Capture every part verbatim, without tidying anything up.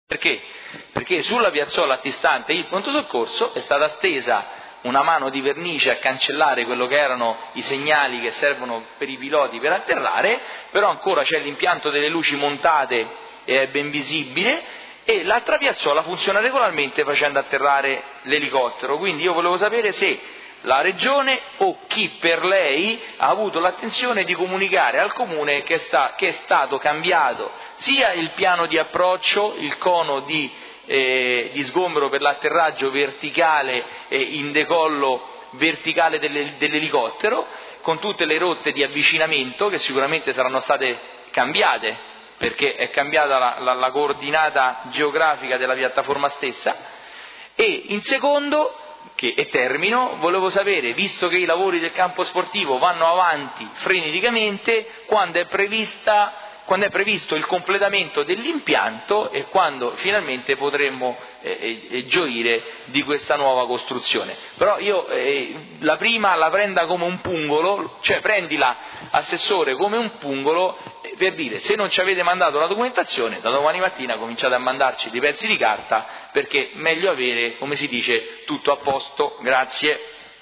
Perché? Perché sulla piazzola antistante il pronto soccorso è stata stesa una mano di vernice a cancellare quello che erano i segnali che servono per i piloti per atterrare, però ancora c'è l'impianto delle luci montate e è ben visibile, e l'altra piazzola funziona regolarmente facendo atterrare l'elicottero. Quindi io volevo sapere se la Regione o chi per lei ha avuto l'attenzione di comunicare al Comune che, sta, che è stato cambiato sia il piano di approccio, il cono di, eh, di sgombero per l'atterraggio verticale e in decollo verticale delle, dell'elicottero, con tutte le rotte di avvicinamento che sicuramente saranno state cambiate, perché è cambiata la, la, la coordinata geografica della piattaforma stessa, e in secondo, che, e termino, volevo sapere, visto che i lavori del campo sportivo vanno avanti freneticamente, quando è prevista, quando è previsto il completamento dell'impianto e quando finalmente potremmo eh, eh, gioire di questa nuova costruzione. Però io eh, la prima la prenda come un pungolo, cioè prendila, Assessore, come un pungolo, eh, per dire, se non ci avete mandato la documentazione, da domani mattina cominciate a mandarci dei pezzi di carta, perché meglio avere, come si dice, tutto a posto. Grazie.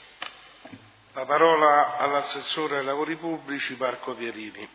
La parola all'Assessore ai Lavori Pubblici, Marco Pierini.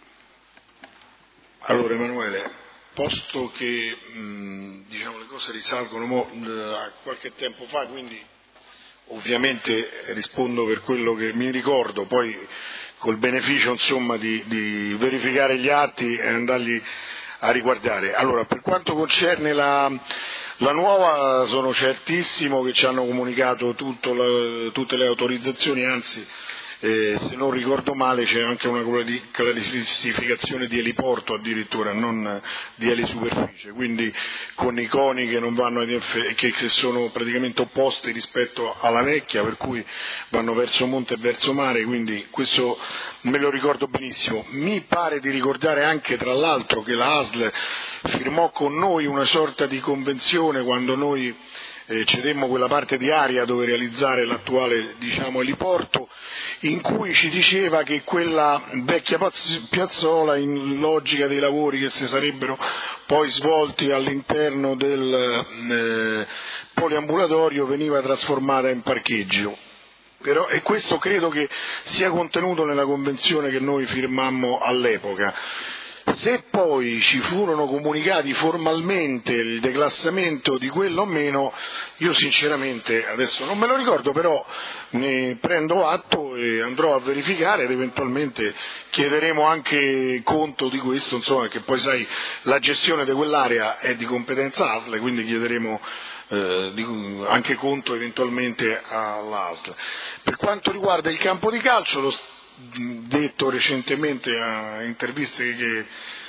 Allora Emanuele, posto che mh, diciamo, le cose risalgono mo, a qualche tempo fa, quindi ovviamente rispondo per quello che mi ricordo, poi col beneficio insomma di, di verificare gli atti e andarli a riguardare. Allora, per quanto concerne la, la nuova, sono certissimo che ci hanno comunicato tutto la, tutte le autorizzazioni, anzi Eh, se non ricordo male c'è anche una classificazione di eliporto addirittura, non di elisuperficie, quindi con i coni che, non vanno che, che sono praticamente opposti rispetto alla vecchia, per cui vanno verso monte e verso mare, quindi questo me lo ricordo benissimo. Mi pare di ricordare anche tra l'altro che la A S L firmò con noi una sorta di convenzione quando noi Eh, cedemmo quella parte di area dove realizzare l'attuale diciamo, eliporto, in cui ci diceva che quella vecchia piazzola, in logica dei lavori che si sarebbero poi svolti all'interno del eh, poliambulatorio, veniva trasformata in parcheggio. Però, e questo credo che sia contenuto nella convenzione che noi firmammo all'epoca. Se poi ci furono comunicati formalmente il declassamento di quello o meno, io sinceramente adesso non me lo ricordo, però ne prendo atto e andrò a verificare ed eventualmente chiederemo anche conto di questo, insomma, che poi sai la gestione di quell'area è di competenza A S L, quindi chiederemo eh, di, anche conto eventualmente all'A S L. Per quanto riguarda il campo di calcio, lo detto recentemente a interviste che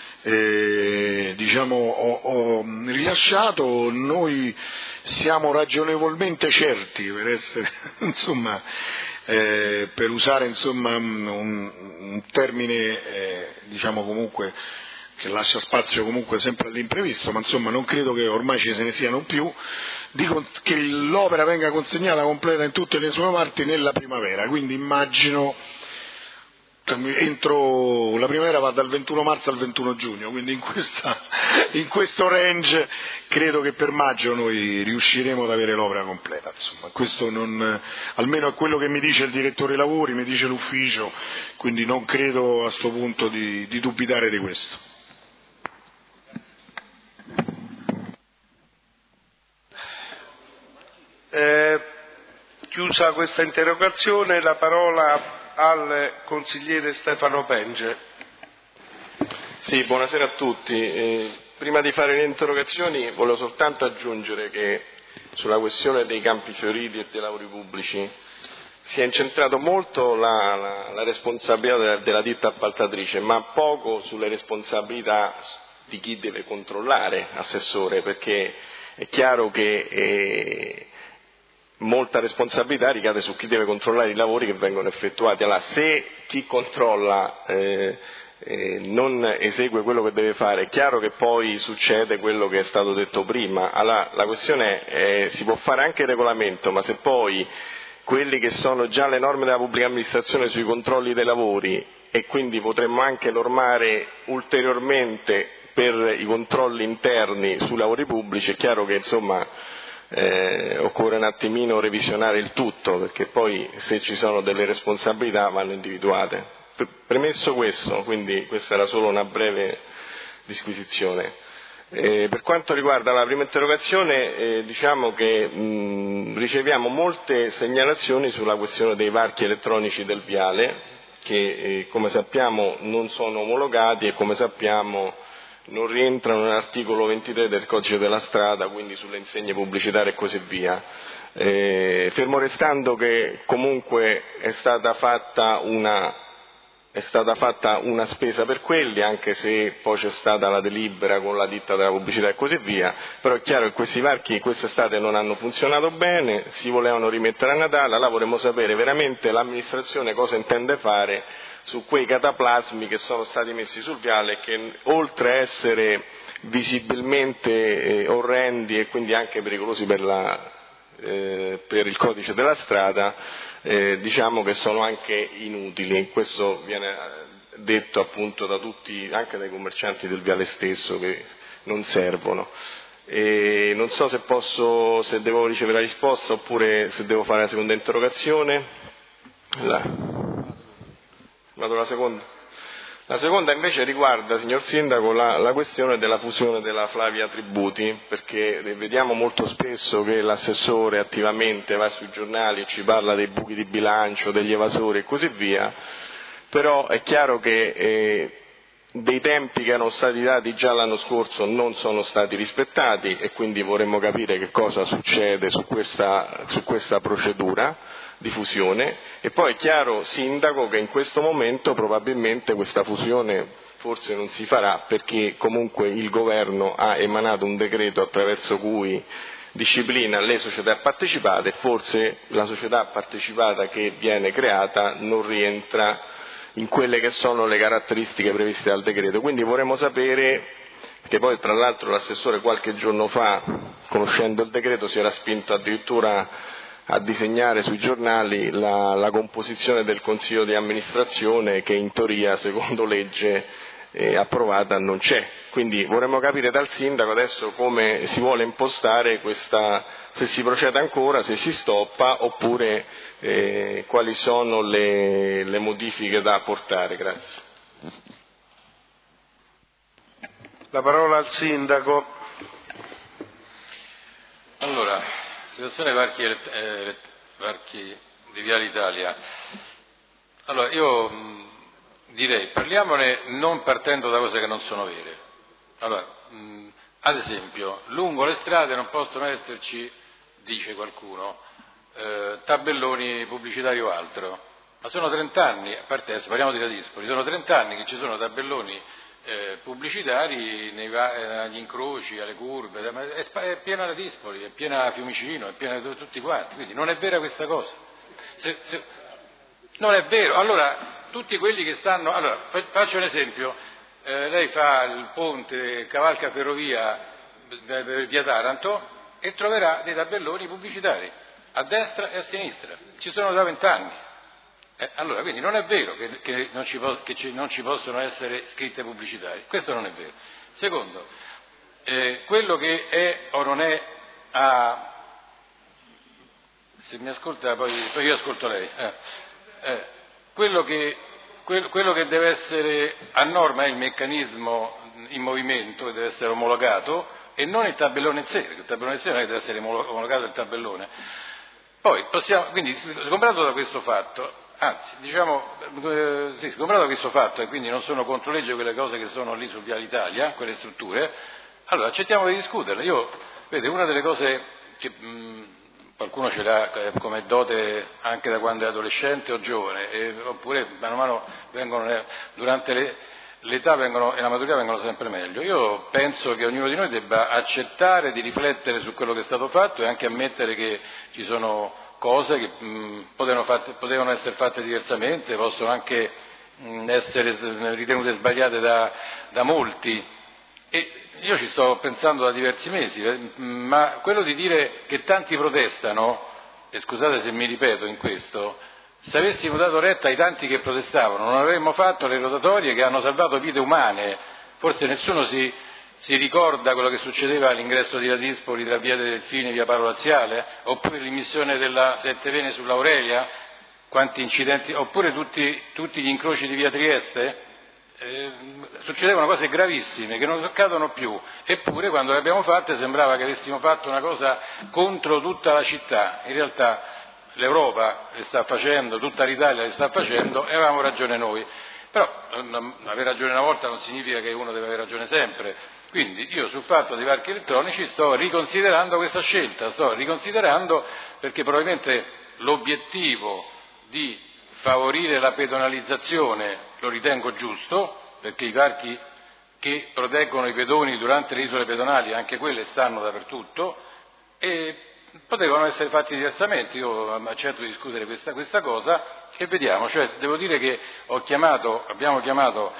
eh, diciamo ho, ho rilasciato, noi siamo ragionevolmente certi, per essere insomma eh, per usare insomma un, un termine eh, diciamo comunque che lascia spazio comunque sempre all'imprevisto, ma insomma non credo che ormai ce ne siano più, dico che l'opera venga consegnata completa in tutte le sue parti nella primavera, quindi immagino entro la primavera va dal ventuno marzo al ventuno giugno, quindi in, questa, in questo range credo che per maggio noi riusciremo ad avere l'opera completa, insomma, questo non, almeno è quello che mi dice il direttore lavori, mi dice l'ufficio, quindi non credo a sto punto di, di dubitare di questo. Eh, chiusa questa interrogazione, la parola al consigliere Stefano Penge. Sì, buonasera a tutti. Eh, prima di fare le interrogazioni volevo soltanto aggiungere che sulla questione dei campi fioriti e dei lavori pubblici si è incentrato molto la, la, la responsabilità della, della ditta appaltatrice, ma poco sulle responsabilità di chi deve controllare, Assessore, perché è chiaro che eh, molta responsabilità ricade su chi deve controllare i lavori che vengono effettuati. Allora, se chi controlla eh, eh, non esegue quello che deve fare, è chiaro che poi succede quello che è stato detto prima. Allora, la questione è, si può fare anche il regolamento, ma se poi quelli che sono già le norme della pubblica amministrazione sui controlli dei lavori, e quindi potremmo anche normare ulteriormente per i controlli interni sui lavori pubblici, è chiaro che insomma eh, occorre un attimino revisionare il tutto, perché poi se ci sono delle responsabilità vanno individuate. Premesso questo, quindi questa era solo una breve disquisizione. Eh, per quanto riguarda la prima interrogazione, eh, diciamo che mh, riceviamo molte segnalazioni sulla questione dei varchi elettronici del viale, che eh, come sappiamo non sono omologati e come sappiamo non rientrano nell'articolo ventitré del codice della strada, quindi sulle insegne pubblicitarie e così via. Eh, fermo restando che comunque è stata fatta una È stata fatta una spesa per quelli, anche se poi c'è stata la delibera con la ditta della pubblicità e così via, però è chiaro che questi varchi quest'estate non hanno funzionato bene, si volevano rimettere a Natale, allora vorremmo sapere veramente l'amministrazione cosa intende fare su quei cataplasmi che sono stati messi sul viale e che oltre a essere visibilmente eh, orrendi e quindi anche pericolosi per, la, eh, per il codice della strada, Eh, diciamo che sono anche inutili. Questo viene detto appunto da tutti, anche dai commercianti del viale stesso, che non servono. E non so se posso, se devo ricevere la risposta oppure se devo fare la seconda interrogazione. La... Vado alla seconda. La seconda invece riguarda, signor Sindaco, la, la questione della fusione della Flavia Tributi, perché vediamo molto spesso che l'assessore attivamente va sui giornali e ci parla dei buchi di bilancio, degli evasori e così via, però è chiaro che eh, dei tempi che erano stati dati già l'anno scorso non sono stati rispettati e quindi vorremmo capire che cosa succede su questa, su questa procedura di fusione. E poi è chiaro, Sindaco, che in questo momento probabilmente questa fusione forse non si farà, perché comunque il Governo ha emanato un decreto attraverso cui disciplina le società partecipate e forse la società partecipata che viene creata non rientra in quelle che sono le caratteristiche previste dal decreto. Quindi vorremmo sapere, che poi tra l'altro l'assessore qualche giorno fa, conoscendo il decreto, si era spinto addirittura a disegnare sui giornali la, la composizione del Consiglio di amministrazione che in teoria, secondo legge eh, approvata, non c'è. Quindi vorremmo capire dal Sindaco adesso come si vuole impostare questa, se si procede ancora, se si stoppa oppure eh, quali sono le, le modifiche da apportare. Grazie. La parola al Sindaco. Allora, situazione varchi, eh, varchi di Viale Italia. Allora, io mh, direi, parliamone non partendo da cose che non sono vere. Allora, mh, ad esempio, lungo le strade non possono esserci, dice qualcuno, eh, tabelloni pubblicitari o altro. Ma sono trent'anni, a parte adesso parliamo di Radispoli, sono trent'anni che ci sono tabelloni Eh, pubblicitari nei, eh, agli incroci, alle curve, ma è, è piena Radispoli, è piena Fiumicino, è piena di tutti quanti, quindi non è vera questa cosa. Se, se, non è vero, allora tutti quelli che stanno, allora faccio un esempio, eh, lei fa il ponte, cavalca ferrovia per via Taranto e troverà dei tabelloni pubblicitari a destra e a sinistra, ci sono da vent'anni. Eh, allora, quindi non è vero che, che, non ci, che ci, non ci possono essere scritte pubblicitarie, questo non è vero. Secondo, eh, quello che è o non è a... se mi ascolta poi, poi io ascolto lei. Eh, eh, quello, che, quello, quello che deve essere a norma è il meccanismo in movimento che deve essere omologato e non il tabellone in sé, perché il tabellone in sé non è che deve essere omologato il tabellone. Poi possiamo, quindi, comprato da questo fatto, anzi, diciamo, eh, sì, comprato questo fatto e quindi non sono contro legge quelle cose che sono lì sul Viale Italia, quelle strutture, allora accettiamo di discuterle. Io, vede, una delle cose che mh, qualcuno ce l'ha come dote anche da quando è adolescente o giovane, e, oppure mano a mano vengono, durante le, l'età vengono, e la maturità vengono sempre meglio. Io penso che ognuno di noi debba accettare di riflettere su quello che è stato fatto e anche ammettere che ci sono cose che mh, potevano, fatte, potevano essere fatte diversamente, possono anche mh, essere ritenute sbagliate da, da molti. E io ci sto pensando da diversi mesi, eh, ma quello di dire che tanti protestano, e scusate se mi ripeto in questo, se avessimo dato retta ai tanti che protestavano non avremmo fatto le rotatorie che hanno salvato vite umane. Forse nessuno si si ricorda quello che succedeva all'ingresso di Ladispoli tra via dei Delfini e via Paolo Laziale, oppure l'immissione della Sette Vene sull'Aurelia, quanti incidenti, oppure tutti, tutti gli incroci di via Trieste? Eh, succedevano cose gravissime che non accadono più, eppure quando le abbiamo fatte sembrava che avessimo fatto una cosa contro tutta la città. In realtà l'Europa le sta facendo, tutta l'Italia le sta facendo e avevamo ragione noi. Però avere ragione una volta non significa che uno deve avere ragione sempre. Quindi io sul fatto dei varchi elettronici sto riconsiderando questa scelta, sto riconsiderando perché probabilmente l'obiettivo di favorire la pedonalizzazione lo ritengo giusto, perché i varchi che proteggono i pedoni durante le isole pedonali, anche quelle stanno dappertutto, e potevano essere fatti diversamente. Io accetto di discutere questa, questa cosa e vediamo. Cioè, devo dire che ho chiamato, abbiamo chiamato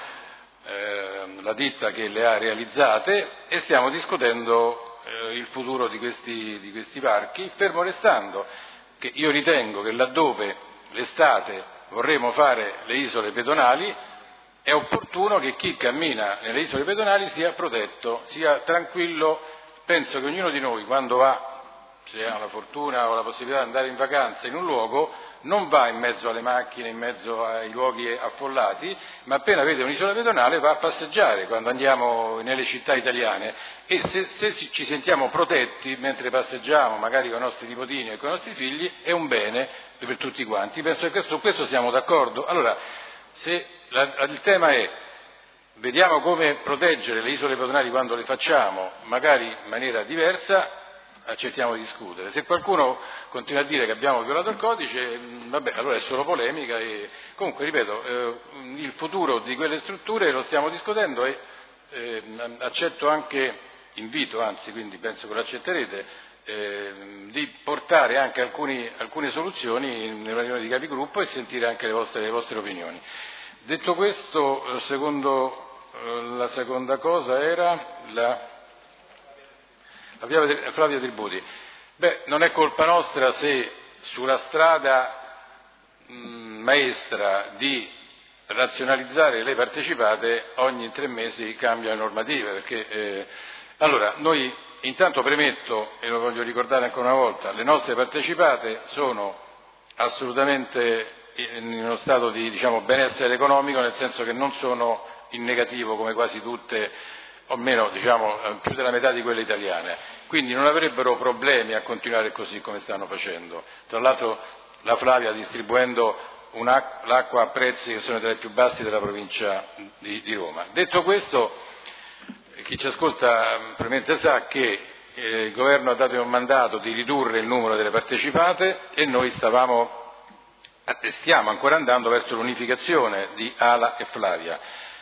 eh, la ditta che le ha realizzate e stiamo discutendo eh, il futuro di questi, di questi varchi, fermo restando che io ritengo che laddove l'estate vorremmo fare le isole pedonali, è opportuno che chi cammina nelle isole pedonali sia protetto, sia tranquillo. Penso che ognuno di noi, quando va, se ha la fortuna o la possibilità di andare in vacanza in un luogo, non va in mezzo alle macchine, in mezzo ai luoghi affollati, ma appena vede un'isola pedonale va a passeggiare quando andiamo nelle città italiane, e se, se ci sentiamo protetti mentre passeggiamo, magari con i nostri nipotini e con i nostri figli, è un bene per tutti quanti. Penso che su questo siamo d'accordo. Allora, se la, il tema è vediamo come proteggere le isole pedonali quando le facciamo, magari in maniera diversa, accettiamo di discutere. Se qualcuno continua a dire che abbiamo violato il codice, vabbè, allora è solo polemica. E comunque, ripeto, eh, il futuro di quelle strutture lo stiamo discutendo e eh, accetto anche, invito anzi, quindi penso che lo accetterete, eh, di portare anche alcuni, alcune soluzioni nella riunione di capigruppo e sentire anche le vostre, le vostre opinioni. Detto questo, secondo, eh, la seconda cosa era la... Flavia Tributi. Beh, non è colpa nostra se sulla strada mh, maestra di razionalizzare le partecipate ogni tre mesi cambia normative, perché eh, allora noi intanto premetto, e lo voglio ricordare ancora una volta, le nostre partecipate sono assolutamente in uno stato di, diciamo, benessere economico, nel senso che non sono in negativo come quasi tutte, o meno, diciamo, più della metà di quelle italiane, quindi non avrebbero problemi a continuare così come stanno facendo. Tra l'altro la Flavia distribuendo l'acqua a prezzi che sono tra i più bassi della provincia di, di Roma. Detto questo, chi ci ascolta probabilmente sa che eh, il governo ha dato un mandato di ridurre il numero delle partecipate e noi stavamo, stiamo ancora andando verso l'unificazione di Ala e Flavia.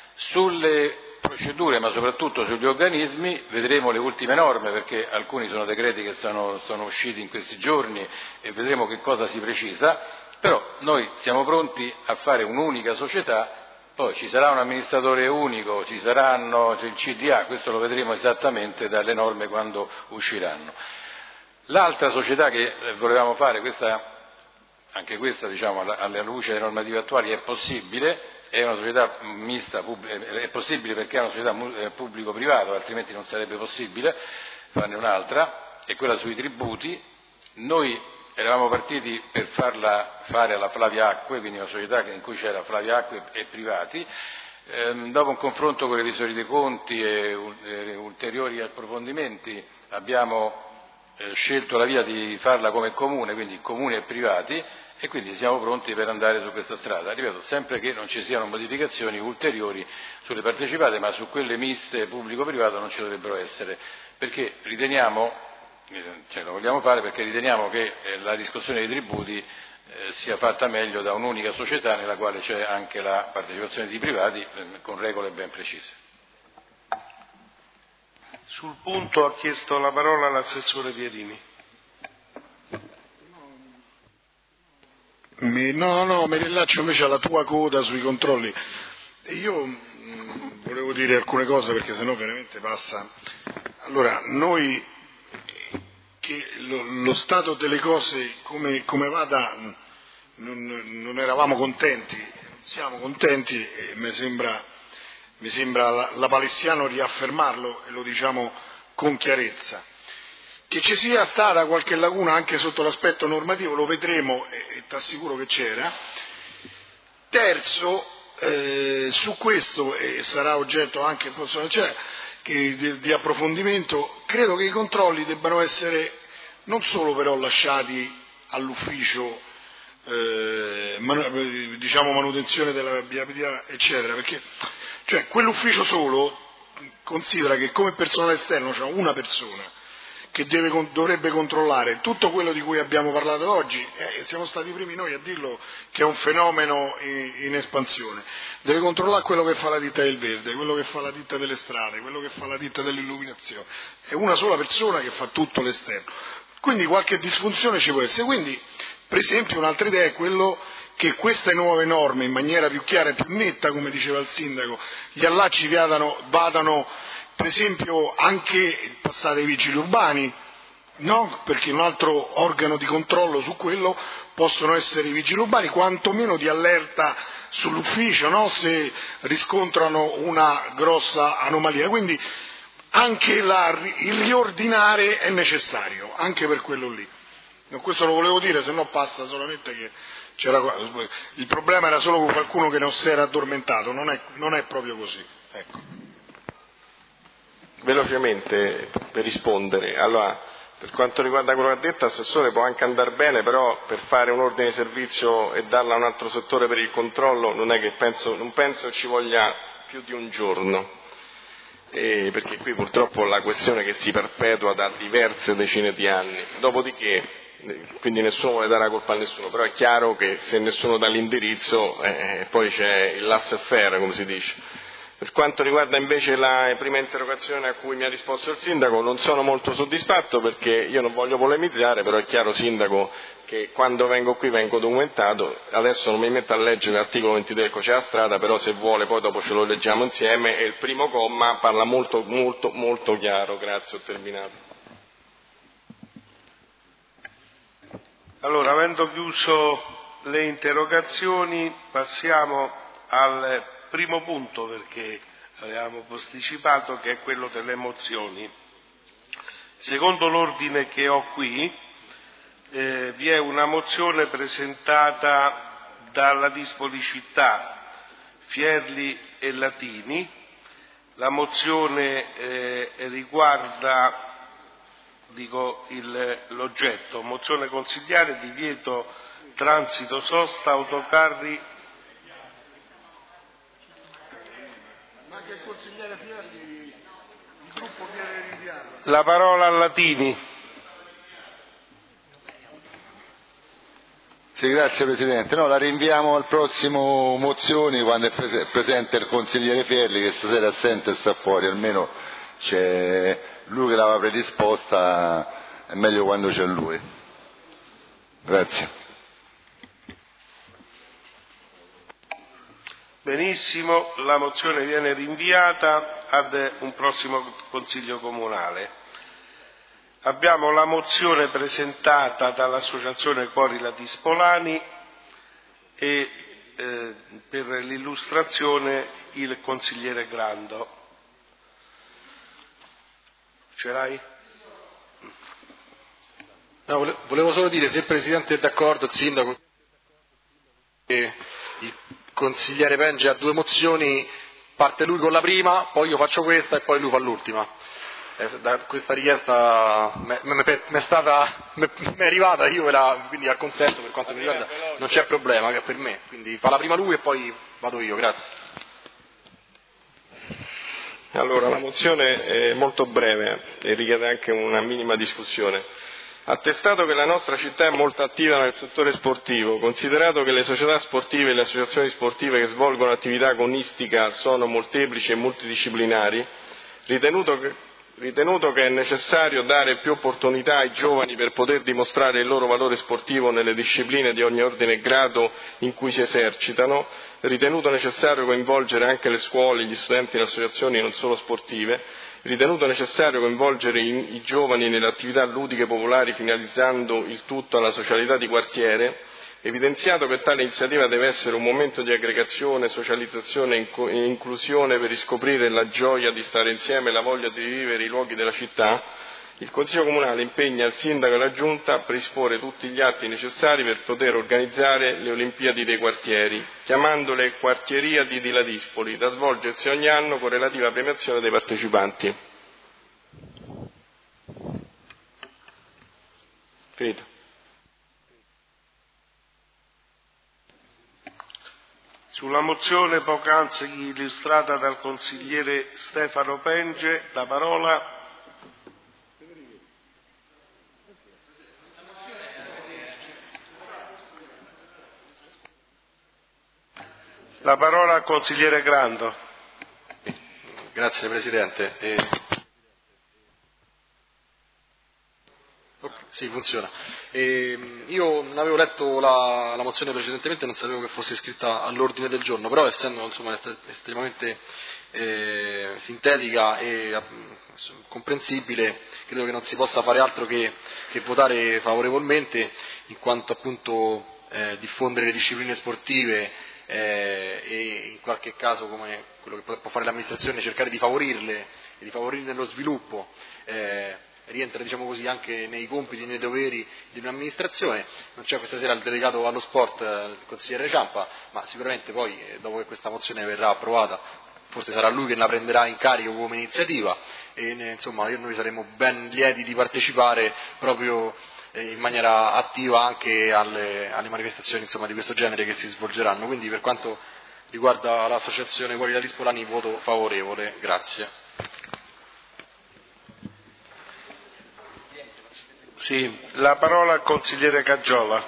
Sulle procedure, ma soprattutto sugli organismi, vedremo le ultime norme, perché alcuni sono decreti che sono, sono usciti in questi giorni e vedremo che cosa si precisa, però noi siamo pronti a fare un'unica società, poi ci sarà un amministratore unico, ci saranno, cioè il C D A, questo lo vedremo esattamente dalle norme quando usciranno. L'altra società che volevamo fare, questa, anche questa diciamo alla luce delle normative attuali è possibile, è una società mista, è possibile perché è una società pubblico-privato, altrimenti non sarebbe possibile farne un'altra, è quella sui tributi. Noi eravamo partiti per farla fare alla Flavia Acque, quindi una società in cui c'era Flavia Acque e privati. Ehm, dopo un confronto con i revisori dei conti e ulteriori approfondimenti abbiamo eh, scelto la via di farla come comune, quindi comuni e privati, e quindi siamo pronti per andare su questa strada, ripeto, sempre che non ci siano modificazioni ulteriori sulle partecipate, ma su quelle miste pubblico-privato non ci dovrebbero essere, perché riteniamo, cioè lo vogliamo fare perché riteniamo che la riscossione dei tributi eh, sia fatta meglio da un'unica società nella quale c'è anche la partecipazione di privati eh, con regole ben precise. Sul punto ha chiesto la parola l'assessore Pierini. Mi, no, no, mi rilaccio invece alla tua coda sui controlli. Io mh, volevo dire alcune cose perché sennò veramente passa. Allora, noi che lo, lo stato delle cose come, come vada non, non eravamo contenti, non siamo contenti e mi sembra, mi sembra la, la Palestiano riaffermarlo e lo diciamo con chiarezza. Che ci sia stata qualche lacuna anche sotto l'aspetto normativo lo vedremo e, e ti assicuro che c'era. Terzo, eh, su questo, e sarà oggetto anche cioè, che, di, di approfondimento, credo che i controlli debbano essere non solo però lasciati all'ufficio eh, man, diciamo manutenzione della viabilità eccetera, perché cioè, quell'ufficio solo considera che come personale esterno c'è una persona che deve, dovrebbe controllare tutto quello di cui abbiamo parlato oggi, e siamo stati i primi noi a dirlo che è un fenomeno in, in espansione, deve controllare quello che fa la ditta del verde, quello che fa la ditta delle strade, quello che fa la ditta dell'illuminazione, è una sola persona che fa tutto l'esterno, quindi qualche disfunzione ci può essere, quindi per esempio un'altra idea è quello che queste nuove norme in maniera più chiara e più netta, come diceva il sindaco, gli allacci vadano, vadano per esempio anche passate ai vigili urbani, no? Perché un altro organo di controllo su quello possono essere i vigili urbani, quantomeno di allerta sull'ufficio, no? Se riscontrano una grossa anomalia. Quindi anche la, il riordinare è necessario, anche per quello lì. Questo lo volevo dire, se no passa solamente che c'era, il problema era solo con qualcuno che non si era addormentato, non è, non è proprio così. Ecco. Velocemente per rispondere, allora per quanto riguarda quello che ha detto l'assessore può anche andare bene, però per fare un ordine di servizio e darla a un altro settore per il controllo non è che penso, non penso ci voglia più di un giorno, e perché qui purtroppo la questione che si perpetua da diverse decine di anni, dopodiché quindi nessuno vuole dare la colpa a nessuno, però è chiaro che se nessuno dà l'indirizzo eh, poi c'è il laissez-faire, come si dice. Per quanto riguarda invece la prima interrogazione a cui mi ha risposto il sindaco, non sono molto soddisfatto perché io non voglio polemizzare, però è chiaro, sindaco, che quando vengo qui vengo documentato, adesso non mi metto a leggere l'articolo ventitré del codice della strada, però se vuole poi dopo ce lo leggiamo insieme, e il primo comma parla molto molto molto chiaro. Grazie, ho terminato. Allora, avendo chiuso le interrogazioni, passiamo al primo punto, perché avevamo posticipato, che è quello delle mozioni. Secondo l'ordine che ho qui, eh, vi è una mozione presentata dalla Dispolicità, Fierli e Latini. La mozione eh, riguarda dico il, l'oggetto, mozione consigliare divieto transito sosta autocarri. Ma anche il consigliere Fierli, il gruppo viene rinviato. La parola a Latini. Sì, grazie Presidente. No, la rinviamo al prossimo mozioni quando è prese- presente il consigliere Fierli, che stasera è assente e sta fuori, almeno c'è lui che l'aveva predisposta, è meglio quando c'è lui. Grazie. Benissimo, la mozione viene rinviata ad un prossimo Consiglio Comunale. Abbiamo la mozione presentata dall'Associazione Cuori Latispolani e eh, per l'illustrazione il consigliere Grando. Ce l'hai? No, volevo solo dire se il Presidente è d'accordo, il Sindaco, che il consigliere Penge ha due mozioni, parte lui con la prima, poi io faccio questa e poi lui fa l'ultima. Eh, da questa richiesta mi è stata mi è arrivata, io ve la, quindi acconsento, per quanto mi riguarda non c'è problema, che è per me, quindi fa la prima lui e poi vado io, grazie. Allora, la mozione è molto breve e richiede anche una minima discussione. Attestato che la nostra città è molto attiva nel settore sportivo, considerato che le società sportive e le associazioni sportive che svolgono attività agonistica sono molteplici e multidisciplinari, ritenuto che, ritenuto che è necessario dare più opportunità ai giovani per poter dimostrare il loro valore sportivo nelle discipline di ogni ordine e grado in cui si esercitano, ritenuto necessario coinvolgere anche le scuole, gli studenti e le associazioni non solo sportive, ritenuto necessario coinvolgere i, i giovani nelle attività ludiche popolari finalizzando il tutto alla socialità di quartiere, evidenziato che tale iniziativa deve essere un momento di aggregazione, socializzazione e inclusione per riscoprire la gioia di stare insieme e la voglia di vivere i luoghi della città, il Consiglio Comunale impegna il Sindaco e la Giunta a predisporre tutti gli atti necessari per poter organizzare le Olimpiadi dei quartieri, chiamandole Quartieriadi di Ladispoli, da svolgersi ogni anno con relativa premiazione dei partecipanti. Finito. Sulla mozione poc'anzi illustrata dal consigliere Stefano Penge, la parola. La parola al consigliere Grando. Grazie Presidente. E... Okay, sì, funziona. E, io non avevo letto la, la mozione precedentemente, non sapevo che fosse iscritta all'ordine del giorno, però essendo insomma, estremamente eh, sintetica e eh, comprensibile, credo che non si possa fare altro che, che votare favorevolmente, in quanto appunto eh, diffondere le discipline sportive Eh, e in qualche caso, come quello che può fare l'amministrazione, cercare di favorirle e di favorirne lo sviluppo, eh, rientra diciamo così anche nei compiti e nei doveri di un'amministrazione. Non c'è questa sera il delegato allo sport, il consigliere Ciampa, ma sicuramente poi eh, dopo che questa mozione verrà approvata forse sarà lui che la prenderà in carico come iniziativa e ne, insomma noi saremo ben lieti di partecipare proprio in maniera attiva anche alle, alle manifestazioni insomma, di questo genere che si svolgeranno. Quindi per quanto riguarda l'associazione Cuori Ladispolani voto favorevole. Grazie. Sì, la parola al consigliere Caggiola.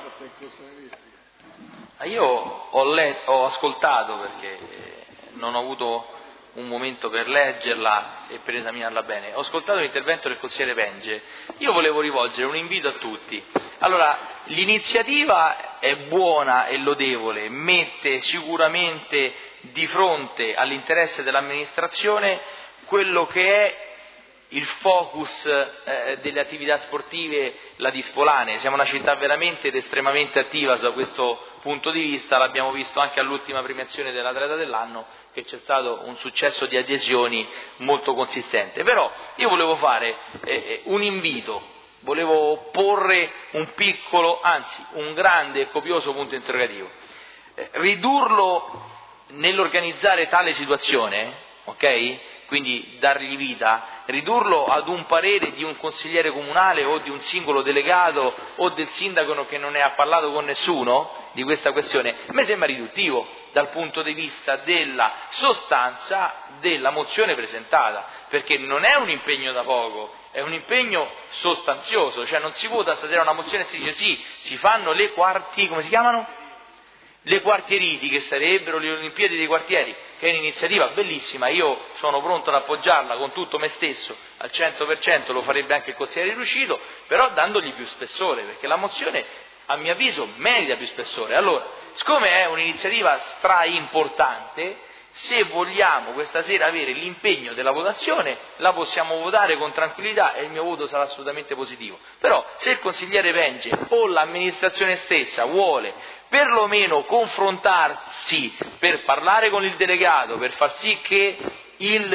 Io ho, let- ho ascoltato perché non ho avuto un momento per leggerla e per esaminarla bene. Ho ascoltato l'intervento del consigliere Penge. Io volevo rivolgere un invito a tutti. Allora, l'iniziativa è buona e lodevole, mette sicuramente di fronte all'interesse dell'amministrazione quello che è il focus eh, delle attività sportive ladispolane. Siamo una città veramente ed estremamente attiva da questo punto di vista, l'abbiamo visto anche all'ultima premiazione dell'atleta dell'anno, che c'è stato un successo di adesioni molto consistente. Però io volevo fare eh, un invito, volevo porre un piccolo, anzi un grande e copioso punto interrogativo. Eh, ridurlo nell'organizzare tale situazione, ok? Quindi dargli vita, ridurlo ad un parere di un consigliere comunale o di un singolo delegato o del sindaco che non ne ha parlato con nessuno di questa questione, a me sembra riduttivo dal punto di vista della sostanza della mozione presentata, perché non è un impegno da poco, è un impegno sostanzioso, cioè non si vota stasera una mozione e si dice sì, si fanno le quarti, come si chiamano? Le quartieriti, che sarebbero le Olimpiadi dei quartieri, che è un'iniziativa bellissima, io sono pronto ad appoggiarla con tutto me stesso, al cento per cento lo farebbe anche il consigliere Riuscito, però dandogli più spessore, perché la mozione a mio avviso merita più spessore. Allora, siccome è un'iniziativa stra importante, se vogliamo questa sera avere l'impegno della votazione, la possiamo votare con tranquillità e il mio voto sarà assolutamente positivo. Però se il consigliere Penge o l'amministrazione stessa vuole perlomeno confrontarsi per parlare con il delegato, per far sì che il,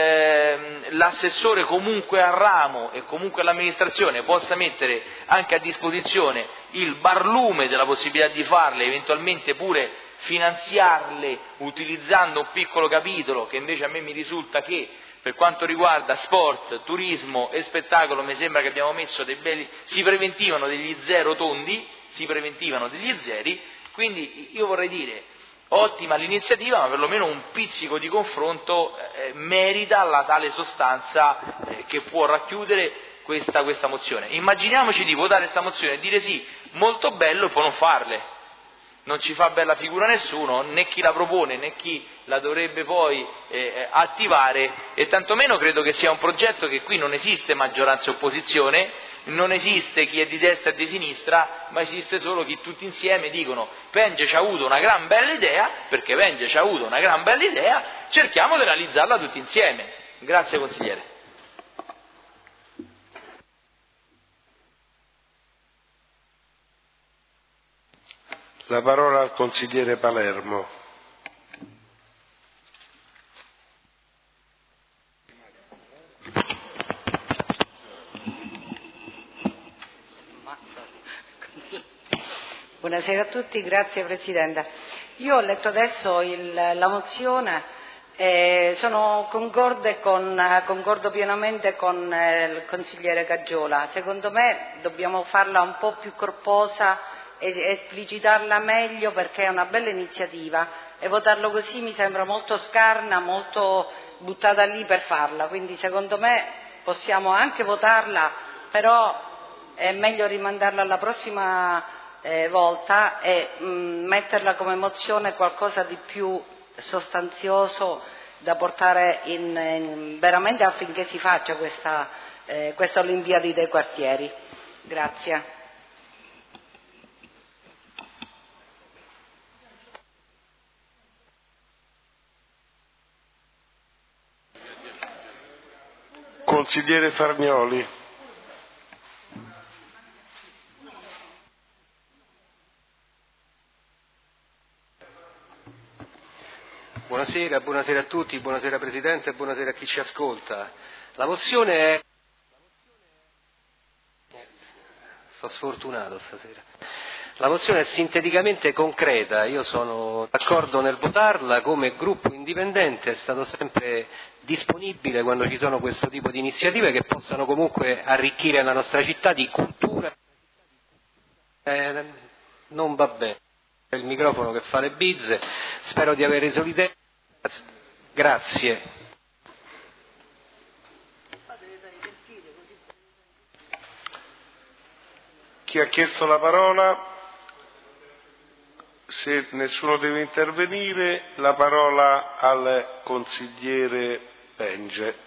eh, l'assessore comunque al ramo e comunque l'amministrazione possa mettere anche a disposizione il barlume della possibilità di farle, eventualmente pure finanziarle utilizzando un piccolo capitolo, che invece a me mi risulta che per quanto riguarda sport, turismo e spettacolo mi sembra che abbiamo messo dei belli, si preventivano degli zero tondi, si preventivano degli zeri, quindi io vorrei dire ottima l'iniziativa, ma perlomeno un pizzico di confronto eh, merita la tale sostanza eh, che può racchiudere questa, questa mozione. Immaginiamoci di votare questa mozione e dire sì, molto bello, e poi non farle. Non ci fa bella figura nessuno, né chi la propone né chi la dovrebbe poi eh, attivare, e tantomeno credo che sia un progetto che qui non esiste maggioranza e opposizione, non esiste chi è di destra e di sinistra, ma esiste solo chi tutti insieme dicono Penge ci ha avuto una gran bella idea, perché Penge ci ha avuto una gran bella idea, cerchiamo di realizzarla tutti insieme. Grazie consigliere. La parola al consigliere Palermo. Buonasera a tutti, grazie Presidente. Io ho letto adesso il, la mozione e sono concorde con, concordo pienamente con eh, il consigliere Caggiola. Secondo me dobbiamo farla un po' più corposa e esplicitarla meglio, perché è una bella iniziativa e votarlo così mi sembra molto scarna, molto buttata lì per farla. Quindi secondo me possiamo anche votarla, però è meglio rimandarla alla prossima Eh, volta e mh, metterla come mozione qualcosa di più sostanzioso da portare in, in, veramente affinché si faccia questa, eh, questa Olimpiadi dei quartieri. Grazie. Consigliere Farnioli. Buonasera, buonasera a tutti, buonasera Presidente e buonasera a chi ci ascolta. La mozione è... Sono sfortunato stasera. La mozione è sinteticamente concreta, io sono d'accordo nel votarla, come gruppo indipendente è stato sempre disponibile quando ci sono questo tipo di iniziative che possano comunque arricchire la nostra città di cultura. Eh, non va bene. Il microfono che fa le bizze, spero di aver reso l'idea. Grazie. Chi ha chiesto la parola? Se nessuno deve intervenire, la parola al consigliere Penge.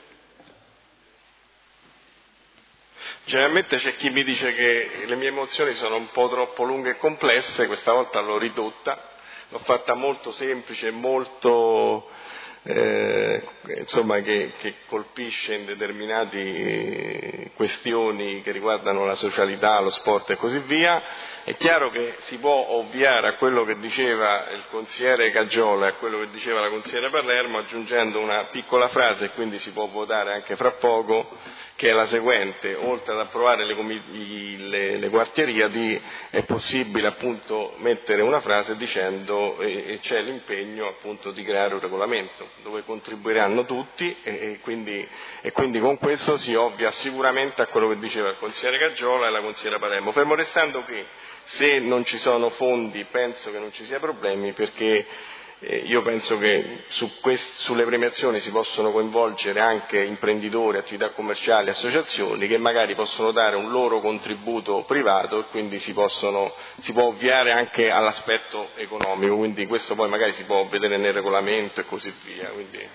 Generalmente c'è chi mi dice che le mie mozioni sono un po' troppo lunghe e complesse, questa volta l'ho ridotta, l'ho fatta molto semplice, molto eh, insomma che, che colpisce in determinate questioni che riguardano la socialità, lo sport e così via. È chiaro che si può ovviare a quello che diceva il consigliere Caggiola e a quello che diceva la consigliere Palermo aggiungendo una piccola frase, e quindi si può votare anche fra poco, che è la seguente: oltre ad approvare le, le, le quartieriadi è possibile appunto mettere una frase dicendo e, e c'è l'impegno appunto di creare un regolamento dove contribuiranno tutti e, e, quindi, e quindi con questo si ovvia sicuramente a quello che diceva il consigliere Caggiola e la consigliera Palermo, fermo restando che se non ci sono fondi penso che non ci sia problemi, perché Eh, io penso che su quest- sulle premiazioni si possono coinvolgere anche imprenditori, attività commerciali, associazioni che magari possono dare un loro contributo privato e quindi si, possono, si può ovviare anche all'aspetto economico, quindi questo poi magari si può vedere nel regolamento e così via. Quindi...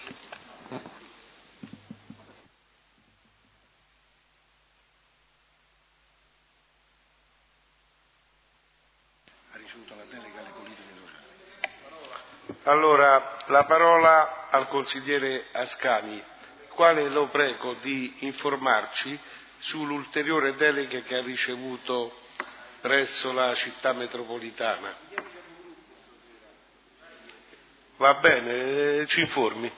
Allora, la parola al consigliere Ascani, quale lo prego di informarci sull'ulteriore delega che ha ricevuto presso la città metropolitana. Va bene, ci informi.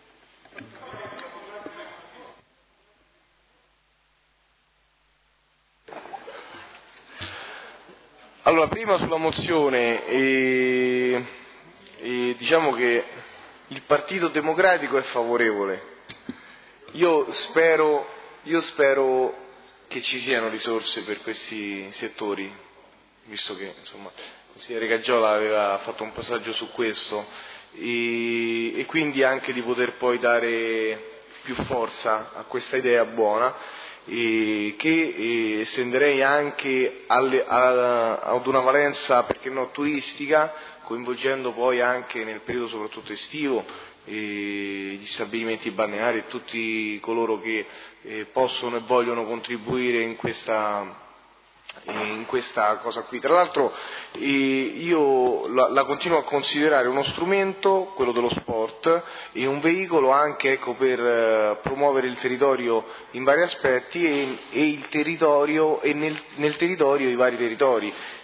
Allora, prima sulla mozione, eh, eh, diciamo che il Partito Democratico è favorevole. Io spero, io spero che ci siano risorse per questi settori, visto che insomma, il consigliere Caggiola aveva fatto un passaggio su questo, e, e quindi anche di poter poi dare più forza a questa idea buona, e che e estenderei anche alle, a, ad una valenza, perché no, turistica, coinvolgendo poi anche nel periodo soprattutto estivo e gli stabilimenti balneari e tutti coloro che eh, possono e vogliono contribuire in questa, in questa cosa qui. Tra l'altro eh, io la, la continuo a considerare uno strumento, quello dello sport, e un veicolo anche, ecco, per eh, promuovere il territorio in vari aspetti e, e il territorio e nel, nel territorio i vari territori.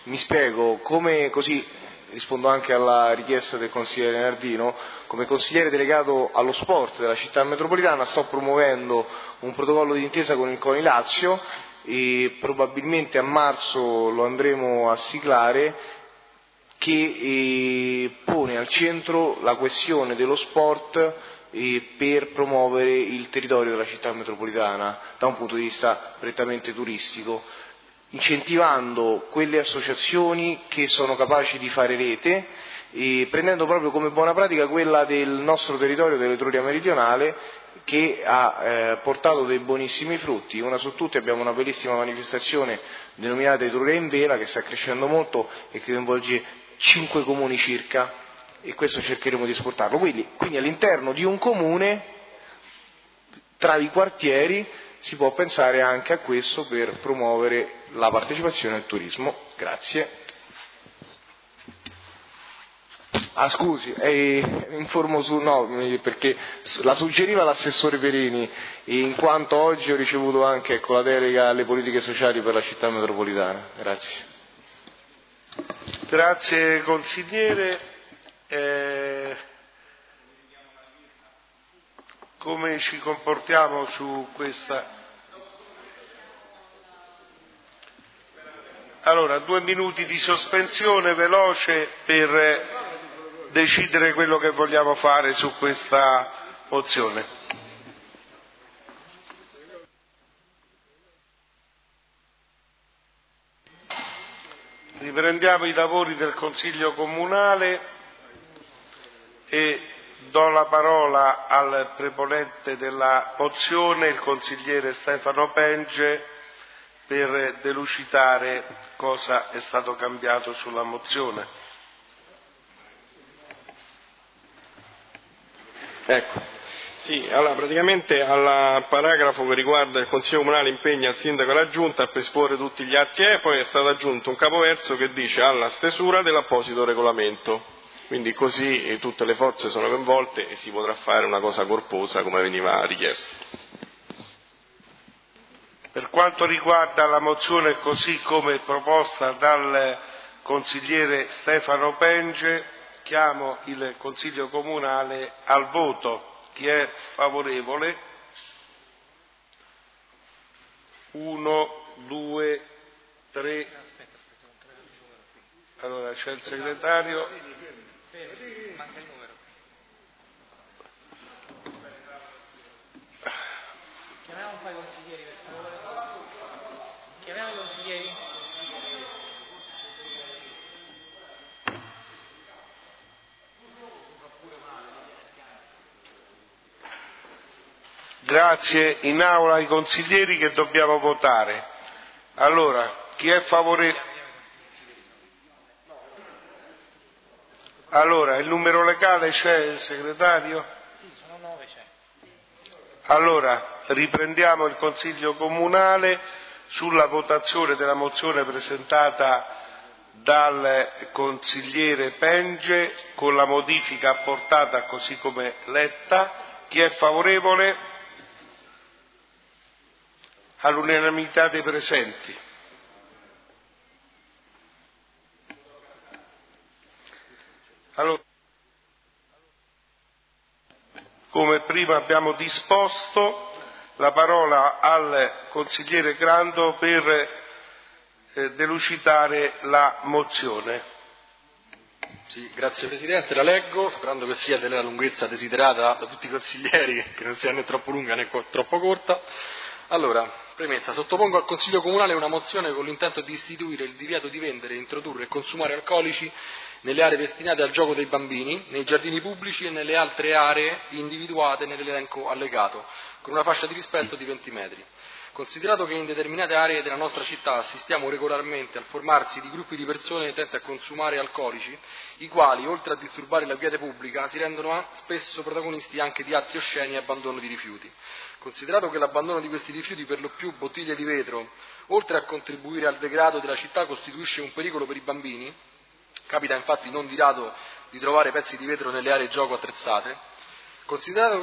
Mi spiego, come così rispondo anche alla richiesta del consigliere Nardino, come consigliere delegato allo sport della città metropolitana sto promuovendo un protocollo d'intesa con il CONI Lazio e probabilmente a marzo lo andremo a siglare, che eh, pone al centro la questione dello sport eh, per promuovere il territorio della città metropolitana da un punto di vista prettamente turistico, incentivando quelle associazioni che sono capaci di fare rete e prendendo proprio come buona pratica quella del nostro territorio dell'Etruria meridionale, che ha eh, portato dei buonissimi frutti. Una su tutte abbiamo una bellissima manifestazione denominata Etruria in Vela, che sta crescendo molto e che coinvolge cinque comuni circa, e questo cercheremo di esportarlo. Quindi, quindi all'interno di un comune, tra i quartieri, si può pensare anche a questo per promuovere la partecipazione al turismo. Grazie. Ah, scusi, eh, informo su, no, perché la suggeriva l'assessore Perini, e in quanto oggi ho ricevuto anche ecco, la delega alle politiche sociali per la città metropolitana. Grazie. Grazie consigliere. Eh, come ci comportiamo su questa? Allora, due minuti di sospensione veloce per decidere quello che vogliamo fare su questa mozione. Riprendiamo i lavori del Consiglio Comunale e do la parola al proponente della mozione, il consigliere Stefano Penge, per delucidare cosa è stato cambiato sulla mozione. Ecco, sì, allora praticamente al paragrafo che riguarda il Consiglio Comunale impegna il Sindaco e la Giunta a predisporre tutti gli atti e poi è stato aggiunto un capoverso che dice alla stesura dell'apposito regolamento, quindi così tutte le forze sono coinvolte e si potrà fare una cosa corposa come veniva richiesto. Per quanto riguarda la mozione così come proposta dal consigliere Stefano Penge, chiamo il Consiglio Comunale al voto. Chi è favorevole? Uno, due, tre. Allora c'è il segretario. Manca il numero. Chiamiamo un po' i consiglieri per favore. Chiamiamo i consiglieri. Grazie, in aula ai consiglieri che dobbiamo votare. Allora, chi è favorevole? Allora, il numero legale c'è, il segretario? Sì, sono nove, c'è. Allora, riprendiamo il Consiglio Comunale sulla votazione della mozione presentata dal consigliere Penge con la modifica apportata così come letta. Chi è favorevole? All'unanimità dei presenti. Allora, come prima abbiamo disposto, la parola al consigliere Grando per eh, delucidare la mozione. Sì, grazie Presidente, la leggo, sperando che sia della lunghezza desiderata da tutti i consiglieri, che non sia né troppo lunga né troppo corta. Allora, premessa, sottopongo al Consiglio Comunale una mozione con l'intento di istituire il divieto di vendere, introdurre e consumare alcolici nelle aree destinate al gioco dei bambini, nei giardini pubblici e nelle altre aree individuate nell'elenco allegato, con una fascia di rispetto di venti metri. Considerato che in determinate aree della nostra città assistiamo regolarmente al formarsi di gruppi di persone intente a consumare alcolici, i quali, oltre a disturbare la quiete pubblica, si rendono spesso protagonisti anche di atti osceni e abbandono di rifiuti. Considerato che l'abbandono di questi rifiuti, per lo più bottiglie di vetro, oltre a contribuire al degrado della città, costituisce un pericolo per i bambini, capita infatti non di rado di trovare pezzi di vetro nelle aree gioco attrezzate, considerato che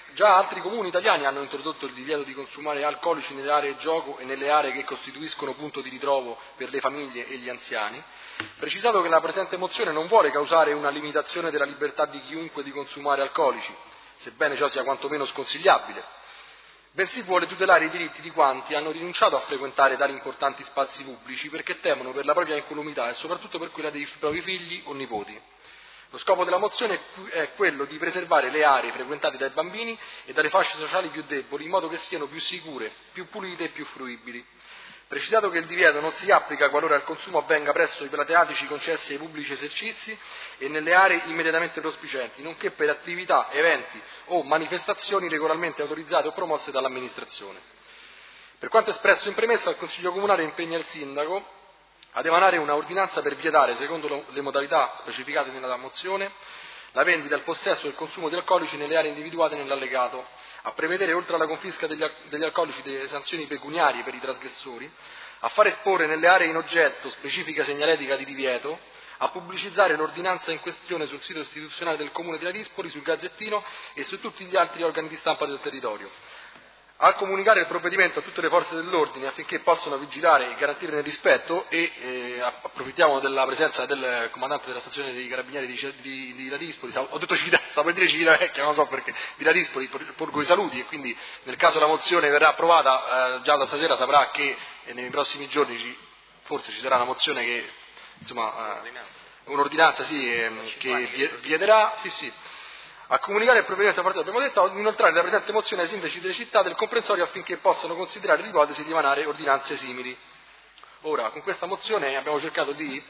già altri comuni italiani hanno introdotto il divieto di consumare alcolici nelle aree gioco e nelle aree che costituiscono punto di ritrovo per le famiglie e gli anziani, precisato che la presente mozione non vuole causare una limitazione della libertà di chiunque di consumare alcolici, sebbene ciò sia quantomeno sconsigliabile, bensì vuole tutelare i diritti di quanti hanno rinunciato a frequentare tali importanti spazi pubblici perché temono per la propria incolumità e soprattutto per quella dei propri figli o nipoti. Lo scopo della mozione è quello di preservare le aree frequentate dai bambini e dalle fasce sociali più deboli, in modo che siano più sicure, più pulite e più fruibili. Precisato che il divieto non si applica qualora il consumo avvenga presso i plateatici concessi ai pubblici esercizi e nelle aree immediatamente prospicienti, nonché per attività, eventi o manifestazioni regolarmente autorizzate o promosse dall'amministrazione. Per quanto espresso in premessa, il Consiglio Comunale impegna il Sindaco ad emanare una ordinanza per vietare, secondo le modalità specificate nella mozione, la vendita, il possesso e il consumo di alcolici nelle aree individuate nell'allegato, a prevedere, oltre alla confisca degli, degli alcolici, delle sanzioni pecuniarie per i trasgressori, a far esporre nelle aree in oggetto specifica segnaletica di divieto, a pubblicizzare l'ordinanza in questione sul sito istituzionale del Comune di Ladispoli, sul Gazzettino e su tutti gli altri organi di stampa del territorio, a comunicare il provvedimento a tutte le forze dell'ordine affinché possano vigilare e garantirne il rispetto e eh, approfittiamo della presenza del comandante della stazione dei carabinieri di, di, di Ladispoli, ho detto Civita, stavo per dire Civitavecchia, non so perché, di Ladispoli, porgo i saluti e quindi nel caso la mozione verrà approvata eh, già da stasera saprà che eh, nei prossimi giorni ci, forse ci sarà una mozione che, insomma, eh, un'ordinanza sì, eh, che vieterà, sì sì, a comunicare il provvedimento a partire, abbiamo detto, ad inoltrare la presente mozione ai sindaci delle città del comprensorio affinché possano considerare l'ipotesi di emanare ordinanze simili. Ora, con questa mozione abbiamo cercato di,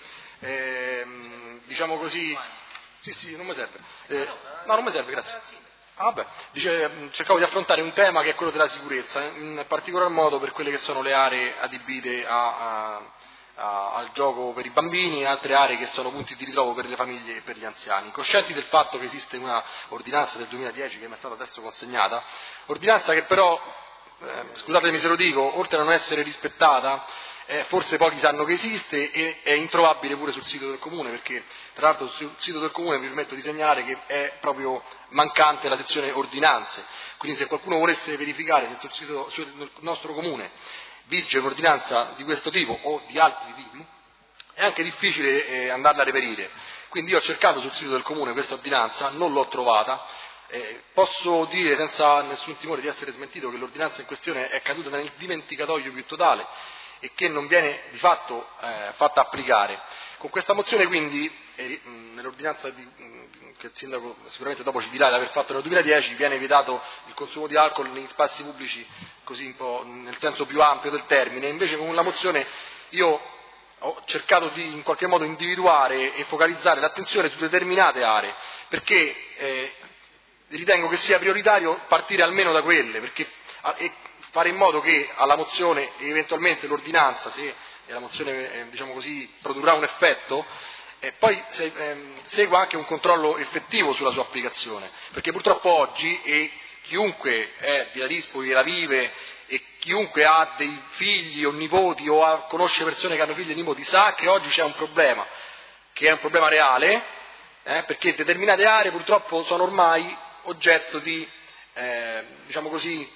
ehm, diciamo così, sì sì, non mi serve, eh, no non mi serve, grazie. Ah, vabbè. Dice, cercavo di affrontare un tema che è quello della sicurezza, in particolar modo per quelle che sono le aree adibite a, a al gioco per i bambini e altre aree che sono punti di ritrovo per le famiglie e per gli anziani. Coscienti del fatto che esiste una ordinanza del duemiladieci che mi è stata adesso consegnata, ordinanza che però, eh, scusatemi se lo dico, oltre a non essere rispettata, eh, forse pochi sanno che esiste e è introvabile pure sul sito del Comune, perché tra l'altro sul sito del Comune mi permetto di segnalare che è proprio mancante la sezione ordinanze, quindi se qualcuno volesse verificare se sul sito sul nostro Comune vige un'ordinanza di questo tipo o di altri tipi, è anche difficile eh, andarla a reperire. Quindi io ho cercato sul sito del Comune questa ordinanza, non l'ho trovata, eh, posso dire senza nessun timore di essere smentito che l'ordinanza in questione è caduta nel dimenticatoio più totale e che non viene di fatto eh, fatta applicare. Con questa mozione quindi, eh, nell'ordinanza di, che il Sindaco sicuramente dopo ci dirà di aver fatto nel duemiladieci, viene vietato il consumo di alcol negli spazi pubblici così un po' nel senso più ampio del termine, invece con la mozione io ho cercato di in qualche modo individuare e focalizzare l'attenzione su determinate aree, perché eh, ritengo che sia prioritario partire almeno da quelle, perché, e fare in modo che alla mozione e eventualmente l'ordinanza, se la mozione eh, diciamo così, produrrà un effetto, e poi se, ehm, segua anche un controllo effettivo sulla sua applicazione, perché purtroppo oggi, e chiunque è di Ladispoli e la vive, e chiunque ha dei figli o nipoti o ha, conosce persone che hanno figli e nipoti, sa che oggi c'è un problema, che è un problema reale, eh, perché determinate aree purtroppo sono ormai oggetto di, eh, diciamo così,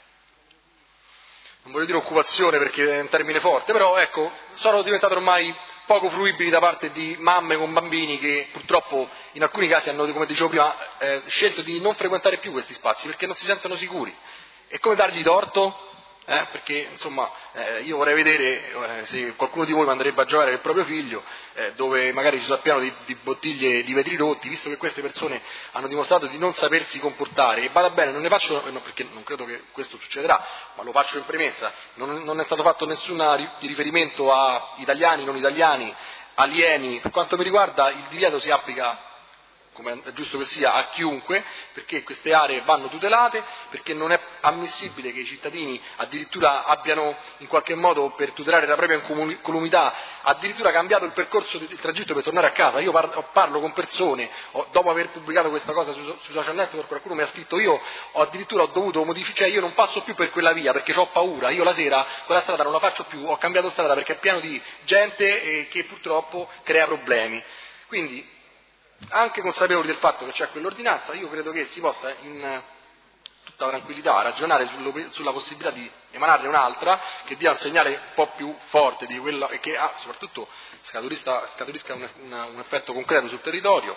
non voglio dire occupazione perché è un termine forte, però ecco, sono diventate ormai poco fruibili da parte di mamme con bambini che purtroppo in alcuni casi hanno, come dicevo prima, eh, scelto di non frequentare più questi spazi perché non si sentono sicuri. E come dargli torto? Eh, perché insomma eh, io vorrei vedere eh, se qualcuno di voi manderebbe a giocare il proprio figlio eh, dove magari ci sappiano di, di bottiglie di vetri rotti, visto che queste persone hanno dimostrato di non sapersi comportare. E vada bene, non ne faccio, no, perché non credo che questo succederà, ma lo faccio in premessa, non, non è stato fatto nessun riferimento a italiani, non italiani, alieni. Per quanto mi riguarda il divieto si applica, come è giusto che sia, a chiunque, perché queste aree vanno tutelate, perché non è ammissibile che i cittadini addirittura abbiano in qualche modo, per tutelare la propria incolumità, addirittura cambiato il percorso del tragitto per tornare a casa. Io parlo, parlo con persone, ho, dopo aver pubblicato questa cosa sui su social network, qualcuno mi ha scritto, io ho addirittura ho dovuto modificare, cioè io non passo più per quella via perché ho paura, io la sera quella strada non la faccio più, ho cambiato strada perché è pieno di gente eh, che purtroppo crea problemi. Quindi, anche consapevoli del fatto che c'è quell'ordinanza, io credo che si possa in tutta tranquillità a ragionare sulla possibilità di emanarne un'altra che dia un segnale un po' più forte di quella e che ha, soprattutto scaturisca, scaturisca un, una, un effetto concreto sul territorio,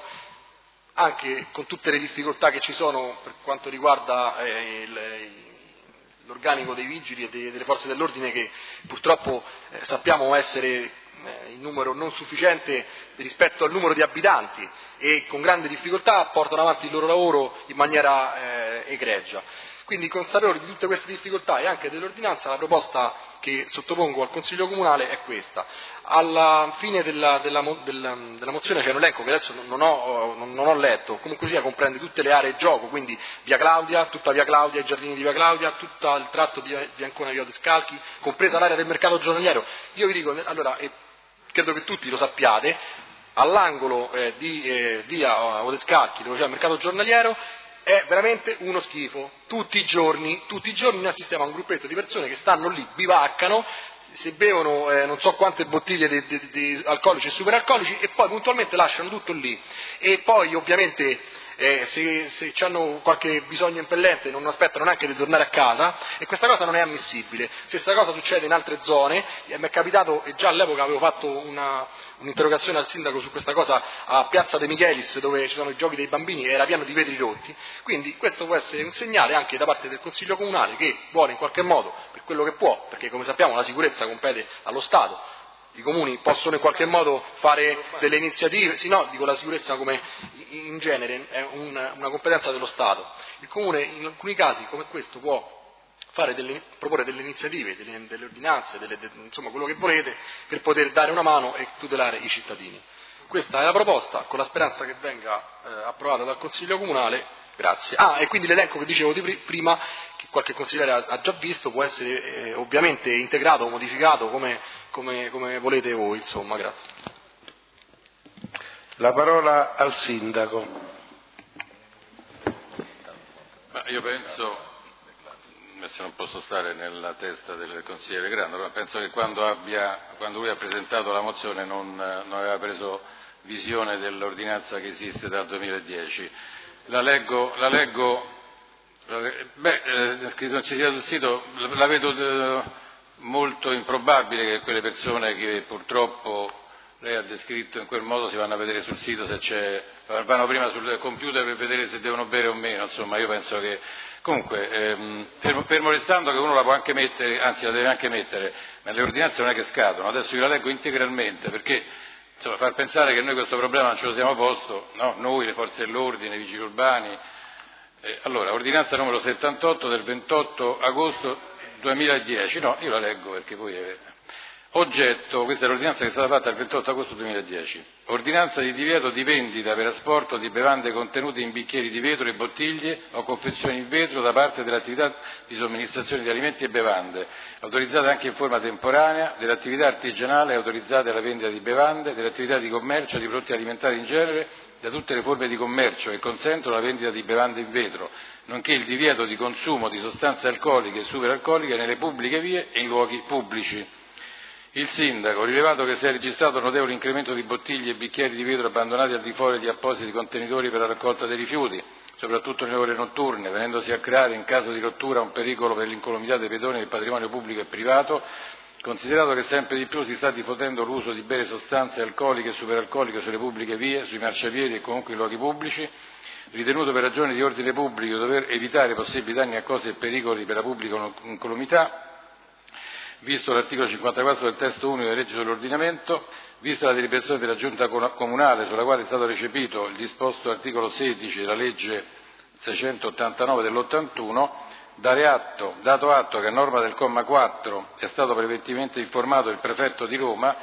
anche con tutte le difficoltà che ci sono per quanto riguarda eh, il, l'organico dei vigili e dei, delle forze dell'ordine, che purtroppo eh, sappiamo essere eh, in numero non sufficiente rispetto al numero di abitanti e con grande difficoltà portano avanti il loro lavoro in maniera eh, egregia. Quindi, consapevoli di tutte queste difficoltà e anche dell'ordinanza, la proposta che sottopongo al Consiglio Comunale è questa. Alla fine della, della, della, della mozione c'è un elenco che adesso non ho, non ho letto, comunque sia comprende tutte le aree gioco, quindi Via Claudia, tutta Via Claudia, i giardini di Via Claudia, tutto il tratto di Via Ancona, Via Odescalchi, compresa l'area del mercato giornaliero. Io vi dico, allora, e credo che tutti lo sappiate, all'angolo eh, di eh, Via Odescalchi, dove c'è il mercato giornaliero, è veramente uno schifo. Tutti i giorni, tutti i giorni noi assistiamo a un gruppetto di persone che stanno lì, bivaccano, si bevono eh, non so quante bottiglie di, di, di alcolici e superalcolici e poi puntualmente lasciano tutto lì. E poi ovviamente eh, se, se hanno qualche bisogno impellente non aspettano neanche di tornare a casa, e questa cosa non è ammissibile. Stessa cosa succede in altre zone, e mi è capitato, e già all'epoca avevo fatto una, un'interrogazione al sindaco su questa cosa a Piazza De Michelis, dove ci sono i giochi dei bambini, e era pieno di vetri rotti. Quindi questo può essere un segnale anche da parte del Consiglio Comunale, che vuole in qualche modo, per quello che può, perché come sappiamo la sicurezza compete allo Stato, i comuni possono in qualche modo fare delle iniziative, sì no, dico la sicurezza come in genere è una, una competenza dello Stato. Il comune in alcuni casi come questo può fare delle, proporre delle iniziative, delle, delle ordinanze, delle, de, insomma quello che volete, per poter dare una mano e tutelare i cittadini. Questa è la proposta, con la speranza che venga eh, approvata dal Consiglio Comunale. Grazie. Ah, e quindi l'elenco che dicevo di prima, che qualche consigliere ha, ha già visto, può essere eh, ovviamente integrato o modificato come, come, come volete voi, insomma, grazie. La parola al sindaco. Ma io penso, adesso non posso stare nella testa del consigliere Grando, però penso che quando, abbia, quando lui ha presentato la mozione non, non aveva preso visione dell'ordinanza che esiste dal duemiladieci. La leggo, la leggo, beh, eh, che non ci sia sul sito, la vedo eh, molto improbabile che quelle persone che purtroppo lei ha descritto in quel modo si vanno a vedere sul sito se c'è, vanno prima sul computer per vedere se devono bere o meno, insomma io penso che, comunque, ehm, fermo, fermo restando che uno la può anche mettere, anzi la deve anche mettere, ma le ordinanze non è che scadono, adesso io la leggo integralmente perché, insomma, far pensare che noi questo problema non ce lo siamo posto, no? Noi, le forze dell'ordine, i vigili urbani. Eh, allora, ordinanza numero settantotto del ventotto agosto duemiladieci, no, io la leggo perché poi è oggetto, questa è l'ordinanza che è stata fatta il ventotto agosto duemiladieci, ordinanza di divieto di vendita per asporto di bevande contenute in bicchieri di vetro e bottiglie o confezioni in vetro da parte dell'attività di somministrazione di alimenti e bevande, autorizzate anche in forma temporanea, dell'attività artigianale autorizzate alla vendita di bevande, dell'attività di commercio di prodotti alimentari in genere, da tutte le forme di commercio che consentono la vendita di bevande in vetro, nonché il divieto di consumo di sostanze alcoliche e superalcoliche nelle pubbliche vie e in luoghi pubblici. Il sindaco, rilevato che si è registrato un notevole incremento di bottiglie e bicchieri di vetro abbandonati al di fuori di appositi contenitori per la raccolta dei rifiuti, soprattutto nelle ore notturne, venendosi a creare in caso di rottura un pericolo per l'incolumità dei pedoni del patrimonio pubblico e privato, considerato che sempre di più si sta diffondendo l'uso di bere sostanze alcoliche e superalcoliche sulle pubbliche vie, sui marciapiedi e comunque in luoghi pubblici, ritenuto per ragioni di ordine pubblico dover evitare possibili danni a cose e pericoli per la pubblica incolumità, visto l'articolo cinquantaquattro del testo unico della legge sull'ordinamento, vista la deliberazione della Giunta Comunale sulla quale è stato recepito il disposto articolo sedici della legge seicentottantanove dell'ottantuno, dare atto, dato atto che a norma del comma quattro è stato preventivamente informato il prefetto di Roma,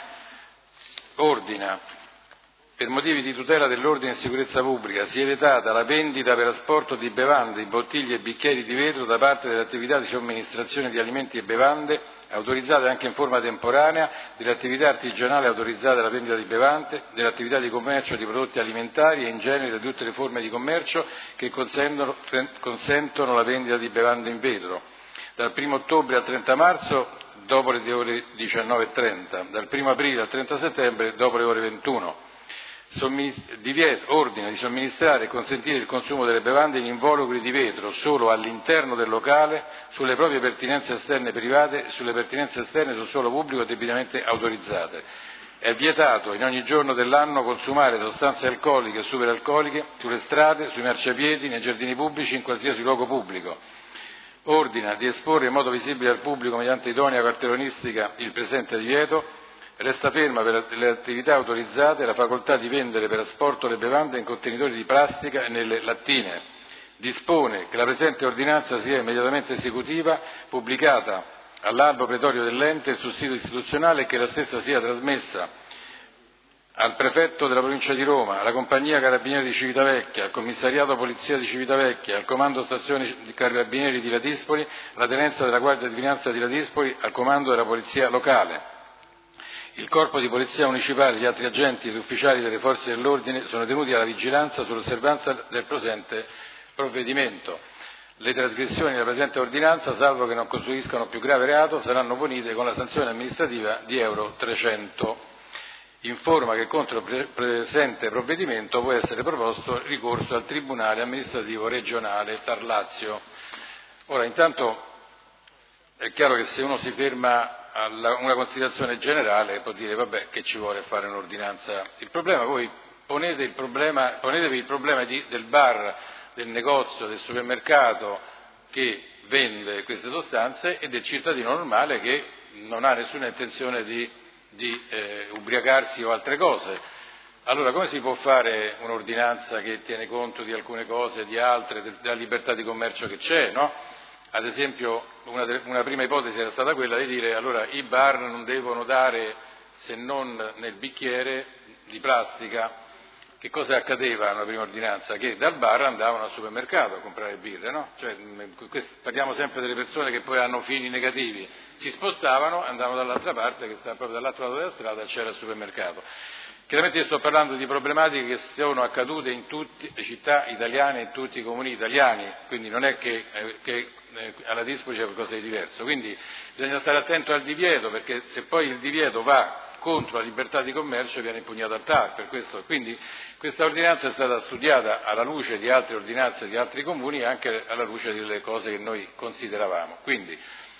ordina, per motivi di tutela dell'ordine e sicurezza pubblica, sia vietata la vendita per asporto di bevande, di bottiglie e bicchieri di vetro da parte delle attività di somministrazione di alimenti e bevande, autorizzate anche in forma temporanea, delle attività artigianali autorizzate alla vendita di bevande, delle attività di commercio di prodotti alimentari e in genere di tutte le forme di commercio che consentono, consentono la vendita di bevande in vetro, dal primo ottobre al trenta marzo dopo le ore diciannove e trenta, dal primo aprile al trenta settembre dopo le ore ventuno. divieto, ordina di somministrare e consentire il consumo delle bevande in involucri di vetro solo all'interno del locale, sulle proprie pertinenze esterne private e sulle pertinenze esterne sul suolo pubblico debitamente autorizzate. È vietato in ogni giorno dell'anno consumare sostanze alcoliche e superalcoliche sulle strade, sui marciapiedi, nei giardini pubblici, in qualsiasi luogo pubblico. Ordina di esporre in modo visibile al pubblico mediante idonea cartellonistica il presente divieto. Resta ferma per le attività autorizzate la facoltà di vendere per asporto le bevande in contenitori di plastica e nelle lattine. Dispone che la presente ordinanza sia immediatamente esecutiva, pubblicata all'albo pretorio dell'ente e sul sito istituzionale e che la stessa sia trasmessa al prefetto della provincia di Roma, alla compagnia Carabinieri di Civitavecchia, al commissariato Polizia di Civitavecchia, al comando stazione di Carabinieri di Ladispoli, alla tenenza della Guardia di Finanza di Ladispoli, al comando della Polizia locale. Il corpo di polizia municipale e gli altri agenti ed ufficiali delle forze dell'ordine sono tenuti alla vigilanza sull'osservanza del presente provvedimento. Le trasgressioni della presente ordinanza, salvo che non costituiscano più grave reato, saranno punite con la sanzione amministrativa di euro trecento. Informa che contro il presente provvedimento può essere proposto ricorso al Tribunale amministrativo regionale Tarlazio. Ora, intanto è chiaro che se uno si ferma a una considerazione generale può dire vabbè che ci vuole fare un'ordinanza. Il problema, voi ponete il problema, ponetevi il problema di, del bar, del negozio, del supermercato che vende queste sostanze e del cittadino normale che non ha nessuna intenzione di, di eh, ubriacarsi o altre cose. Allora come si può fare un'ordinanza che tiene conto di alcune cose, di altre, della libertà di commercio che c'è, no? Ad esempio una, una prima ipotesi era stata quella di dire allora i bar non devono dare se non nel bicchiere di plastica. Che cosa accadeva nella prima ordinanza? Che dal bar andavano al supermercato a comprare birre, no? Cioè, parliamo sempre delle persone che poi hanno fini negativi, si spostavano, andavano dall'altra parte, che sta proprio dall'altro lato della strada, c'era il supermercato. Chiaramente io sto parlando di problematiche che sono accadute in tutte le città italiane, in tutti i comuni italiani, quindi non è che, eh, che eh, alla Dispoli c'è qualcosa di diverso. Quindi bisogna stare attento al divieto, perché se poi il divieto va contro la libertà di commercio viene impugnato al T A R, per questo. Quindi questa ordinanza è stata studiata alla luce di altre ordinanze di altri comuni e anche alla luce delle cose che noi consideravamo. Quindi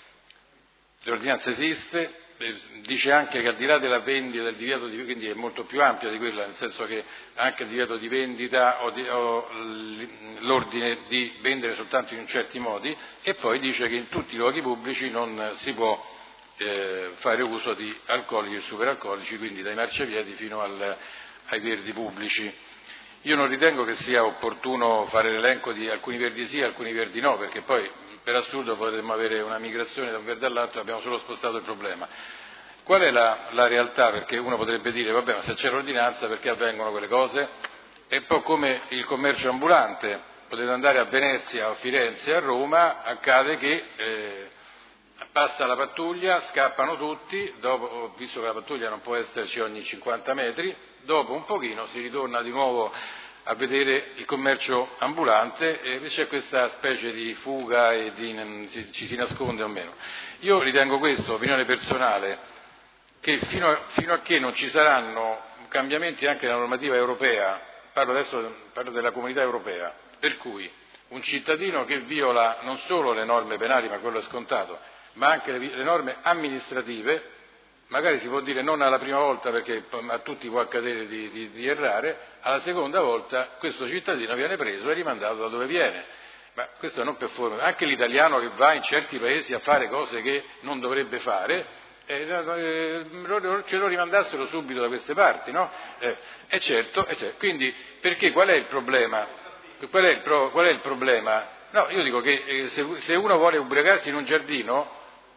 l'ordinanza esiste, dice anche che al di là della vendita del divieto di quindi è molto più ampia di quella, nel senso che anche il divieto di vendita o, di, o l'ordine di vendere soltanto in certi modi, e poi dice che in tutti i luoghi pubblici non si può eh, fare uso di alcolici e superalcolici, quindi dai marciapiedi fino al, ai verdi pubblici. Io non ritengo che sia opportuno fare l'elenco di alcuni verdi sì e alcuni verdi no, perché poi per assurdo potremmo avere una migrazione da un verde all'altro e abbiamo solo spostato il problema. Qual è la, la realtà? Perché uno potrebbe dire, vabbè, ma se c'è l'ordinanza perché avvengono quelle cose? È un po' come il commercio ambulante, potete andare a Venezia, a Firenze, a Roma, accade che eh, passa la pattuglia, scappano tutti, dopo, visto che la pattuglia non può esserci ogni cinquanta metri, dopo un pochino si ritorna di nuovo a vedere il commercio ambulante e c'è questa specie di fuga e di, ci si nasconde o meno. Io ritengo questo, opinione personale, che fino a, fino a che non ci saranno cambiamenti anche nella normativa europea, parlo adesso parlo della comunità europea, per cui un cittadino che viola non solo le norme penali, ma quello è scontato, ma anche le, le norme amministrative, magari si può dire non alla prima volta perché a tutti può accadere di, di, di errare, alla seconda volta questo cittadino viene preso e rimandato da dove viene. Ma questo non per forma. Anche l'italiano che va in certi paesi a fare cose che non dovrebbe fare, eh, eh, ce lo rimandassero subito da queste parti, no? Eh, è certo, è certo. Quindi perché qual è il problema? Qual è il, pro, qual è il problema? No, io dico che eh, se, se uno vuole ubriacarsi in un giardino,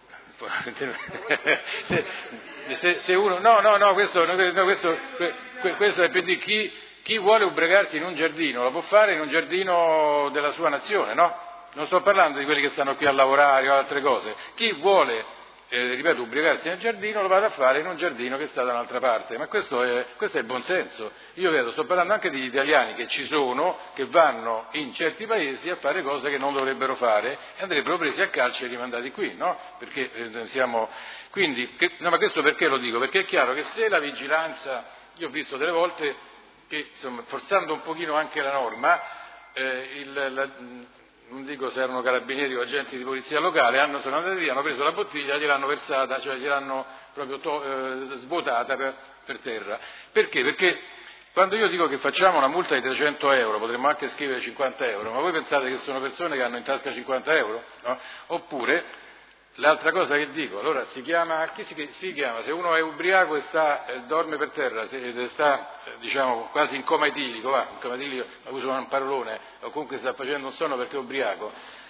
se, se, se uno no no no questo, no, questo, questo è per dire chi, chi vuole ubriacarsi in un giardino lo può fare in un giardino della sua nazione, no? Non sto parlando di quelli che stanno qui a lavorare o altre cose. Chi vuole eh, ripeto ubriacarsi nel giardino lo vado a fare in un giardino che sta da un'altra parte, ma questo è, questo è il buonsenso. Io vedo, sto parlando anche degli italiani che ci sono, che vanno in certi paesi a fare cose che non dovrebbero fare e andrebbero presi a calci e rimandati qui, no? Perché eh, siamo quindi che, no, ma questo perché lo dico? Perché è chiaro che se la vigilanza, io ho visto delle volte che insomma, forzando un pochino anche la norma, eh, il, la, non dico se erano carabinieri o agenti di polizia locale, hanno, sono andati via, hanno preso la bottiglia e gliel'hanno versata, cioè gliel'hanno proprio to, eh, svuotata per, per terra. Perché? Perché quando io dico che facciamo una multa di trecento euro, potremmo anche scrivere cinquanta euro, ma voi pensate che sono persone che hanno in tasca cinquanta euro? No? Oppure, l'altra cosa che dico, allora si chiama, chi si, si chiama? Se uno è ubriaco e sta, eh, dorme per terra, se sta eh, diciamo quasi in coma etilico, va, in coma etilico, uso un parolone, o comunque sta facendo un sonno perché è ubriaco,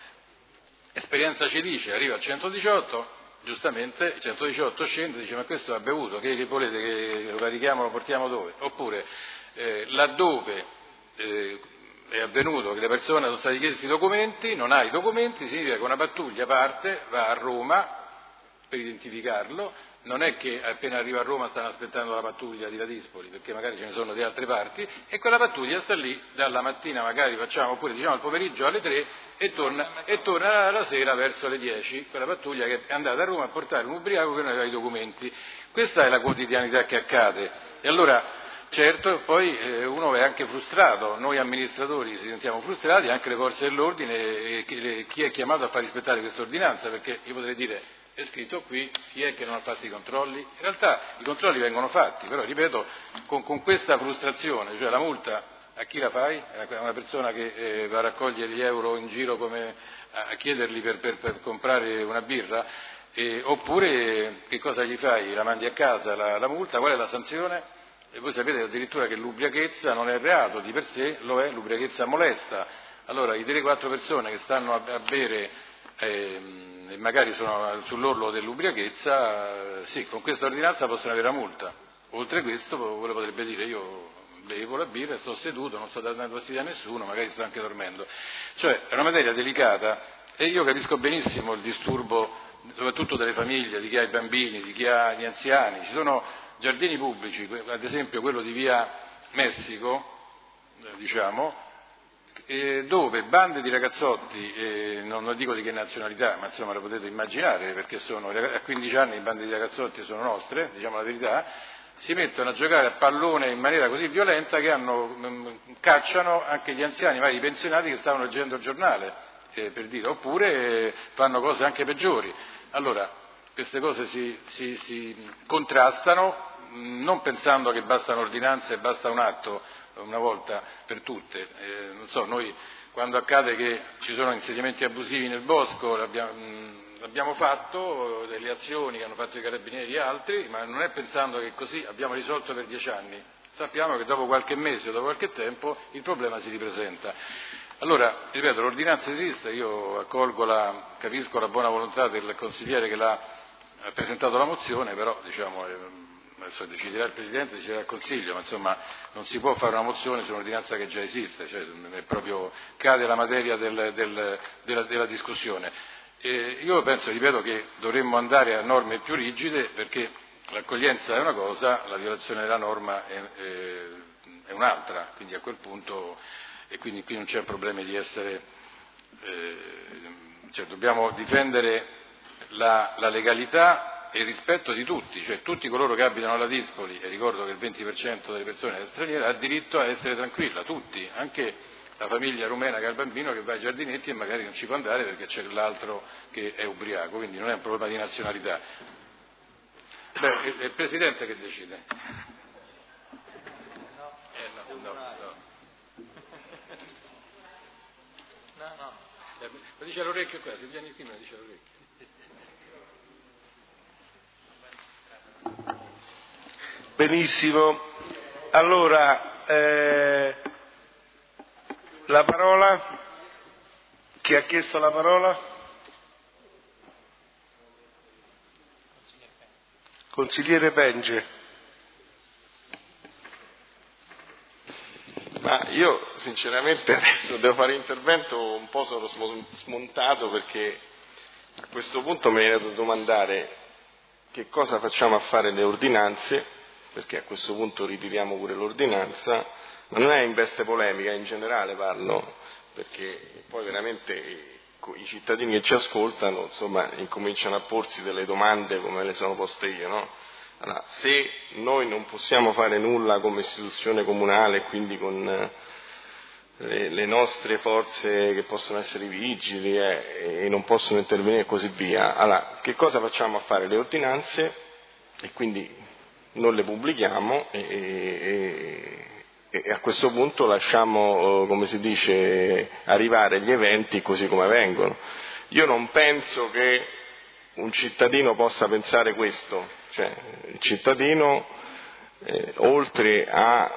esperienza ci dice, arriva al centodiciotto, giustamente il centodiciotto scende e dice ma questo ha bevuto, che, che volete che lo carichiamo, lo portiamo dove? Oppure eh, laddove eh, è avvenuto che le persone sono stati chiesti i documenti, non ha i documenti, significa che una pattuglia parte, va a Roma per identificarlo, non è che appena arriva a Roma stanno aspettando la pattuglia di Ladispoli, perché magari ce ne sono di altre parti, e quella pattuglia sta lì dalla mattina, magari facciamo, oppure diciamo al pomeriggio alle tre, e torna, e torna la sera verso le dieci, quella pattuglia che è andata a Roma a portare un ubriaco che non aveva i documenti. Questa è la quotidianità che accade. E allora, certo, poi eh, uno è anche frustrato, noi amministratori ci sentiamo frustrati, anche le forze dell'ordine, e, e chi è chiamato a far rispettare questa ordinanza, perché io potrei dire, è scritto qui, chi è che non ha fatto i controlli? In realtà i controlli vengono fatti, però ripeto, con, con questa frustrazione, cioè la multa a chi la fai? A una persona che eh, va a raccogliere gli euro in giro come a, a chiederli per, per, per comprare una birra? Eh, oppure che cosa gli fai? La mandi a casa la, la multa? Qual è la sanzione? E voi sapete addirittura che l'ubriachezza non è reato, di per sé lo è, l'ubriachezza molesta. Allora i tre quattro persone che stanno a, a bere eh, e magari sono sull'orlo dell'ubriachezza, eh, sì, con questa ordinanza possono avere la multa. Oltre a questo, quello potrebbe dire io bevo la birra, sto seduto, non sto dando fastidio a nessuno, magari sto anche dormendo. Cioè è una materia delicata e io capisco benissimo il disturbo, soprattutto delle famiglie, di chi ha i bambini, di chi ha gli anziani. Ci sono giardini pubblici, ad esempio quello di via Messico, eh, diciamo, eh, dove bande di ragazzotti, eh, non, non dico di che nazionalità, ma insomma lo potete immaginare, perché sono, a quindici anni le bande di ragazzotti sono nostre, diciamo la verità, si mettono a giocare a pallone in maniera così violenta che hanno, mh, cacciano anche gli anziani, magari i pensionati che stavano leggendo il giornale, eh, per dire, oppure eh, fanno cose anche peggiori. Allora, queste cose si, si, si contrastano, non pensando che basta un'ordinanza e basta un atto una volta per tutte. Eh, non so, noi quando accade che ci sono insediamenti abusivi nel bosco l'abbiamo, mh, l'abbiamo fatto, delle azioni che hanno fatto i carabinieri e altri, ma non è pensando che così abbiamo risolto per dieci anni. Sappiamo che dopo qualche mese o dopo qualche tempo il problema si ripresenta. Allora, ripeto, l'ordinanza esiste, io accolgo la, capisco la buona volontà del consigliere che l'ha ha presentato la mozione, però diciamo, adesso deciderà il Presidente, deciderà il Consiglio, ma insomma non si può fare una mozione su un'ordinanza che già esiste, cioè è proprio, cade la materia del, del, della, della discussione. E io penso, ripeto, che dovremmo andare a norme più rigide, perché l'accoglienza è una cosa, la violazione della norma è, è, è un'altra, quindi a quel punto, e quindi qui non c'è problema di essere, eh, cioè dobbiamo difendere La, la legalità e il rispetto di tutti, cioè tutti coloro che abitano a Ladispoli, e ricordo che il venti per cento delle persone è straniera, ha diritto a essere tranquilla, tutti, anche la famiglia rumena che ha il bambino che va ai giardinetti e magari non ci può andare perché c'è l'altro che è ubriaco, quindi non è un problema di nazionalità. Beh, è il Presidente che decide. No, eh, no, no, no. No, no. Mi dice all'orecchio qua, se vieni qui me lo dice all'orecchio. Benissimo, allora eh, la parola, chi ha chiesto la parola? Consigliere Penge. Ma io sinceramente adesso devo fare intervento un po' sono smontato, perché a questo punto mi viene da domandare che cosa facciamo a fare le ordinanze, perché a questo punto ritiriamo pure l'ordinanza, ma non è in veste polemica, in generale parlo, perché poi veramente i cittadini che ci ascoltano, insomma, incominciano a porsi delle domande come le sono poste io, no? Allora, se noi non possiamo fare nulla come istituzione comunale, quindi con le, le nostre forze che possono essere i vigili eh, e non possono intervenire e così via, allora che cosa facciamo a fare? Le ordinanze, e quindi non le pubblichiamo e, e, e a questo punto lasciamo, come si dice, arrivare gli eventi così come vengono. Io non penso che un cittadino possa pensare questo, cioè il cittadino eh, oltre a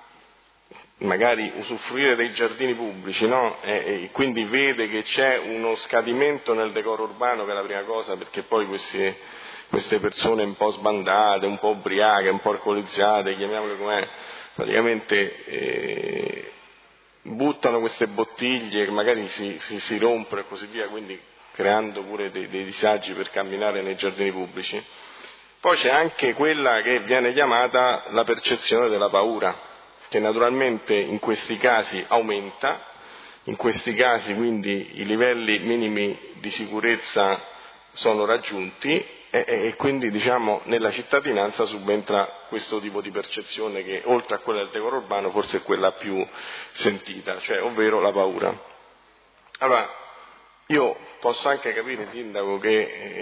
magari usufruire dei giardini pubblici, no? e, e quindi vede che c'è uno scadimento nel decoro urbano, che è la prima cosa, perché poi questi, queste persone un po' sbandate, un po' ubriache, un po' alcolizzate, chiamiamole com'è, praticamente eh, buttano queste bottiglie che magari si, si, si rompono e così via, quindi creando pure dei, dei disagi per camminare nei giardini pubblici. Poi c'è anche quella che viene chiamata la percezione della paura, che naturalmente in questi casi aumenta, in questi casi quindi i livelli minimi di sicurezza sono raggiunti e, e quindi diciamo nella cittadinanza subentra questo tipo di percezione che oltre a quella del decoro urbano forse è quella più sentita, cioè ovvero la paura. Allora, io posso anche capire, Sindaco, che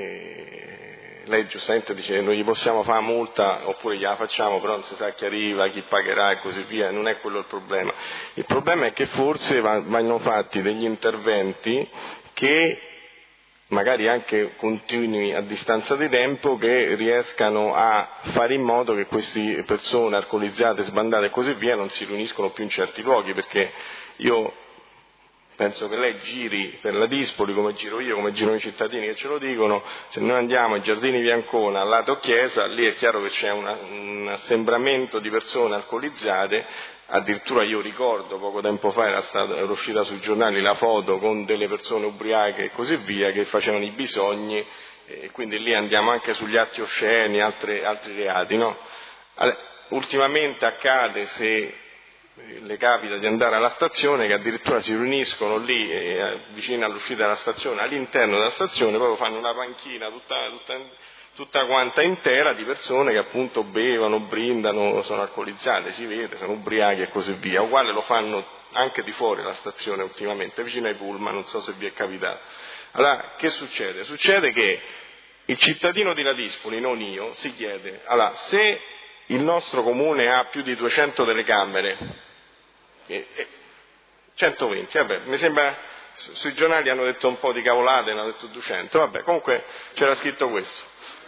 eh, lei giustamente dice non gli possiamo fare multa oppure gliela facciamo, però non si sa chi arriva, chi pagherà e così via, non è quello il problema. Il problema è che forse vanno fatti degli interventi che magari anche continui a distanza di tempo, che riescano a fare in modo che queste persone alcolizzate, sbandate e così via non si riuniscono più in certi luoghi, perché io penso che lei giri per la Dispoli come giro io, come girano i cittadini che ce lo dicono. Se noi andiamo ai Giardini di Ancona, al lato chiesa, lì è chiaro che c'è una, un assembramento di persone alcolizzate, addirittura io ricordo poco tempo fa era, stata, era uscita sui giornali la foto con delle persone ubriache e così via che facevano i bisogni, e quindi lì andiamo anche sugli atti osceni, altri, altri reati, no? Allora, ultimamente accade, se le capita di andare alla stazione, che addirittura si riuniscono lì eh, vicino all'uscita della stazione, all'interno della stazione, proprio fanno una panchina tutta, tutta, tutta quanta intera di persone che appunto bevono, brindano, sono alcolizzate, si vede, sono ubriachi e così via. Uguale lo fanno anche di fuori la stazione ultimamente, vicino ai pullman, non so se vi è capitato. Allora, che succede? Succede che il cittadino di Ladispoli, non io, si chiede, allora, se il nostro comune ha più di duecento telecamere, e, e centoventi, vabbè, mi sembra, su, sui giornali hanno detto un po' di cavolate, hanno detto duecento, vabbè, comunque c'era scritto questo.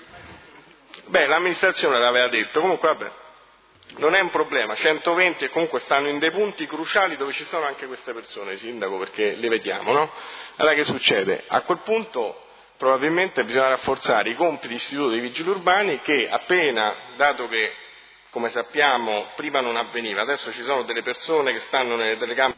Beh, l'amministrazione l'aveva detto, comunque vabbè, non è un problema, centoventi e comunque stanno in dei punti cruciali dove ci sono anche queste persone, Sindaco, perché le vediamo, no? Allora che succede? A quel punto probabilmente bisogna rafforzare i compiti dell'istituto dei vigili urbani, che appena, dato che come sappiamo prima non avveniva, adesso ci sono delle persone che stanno nelle telecamere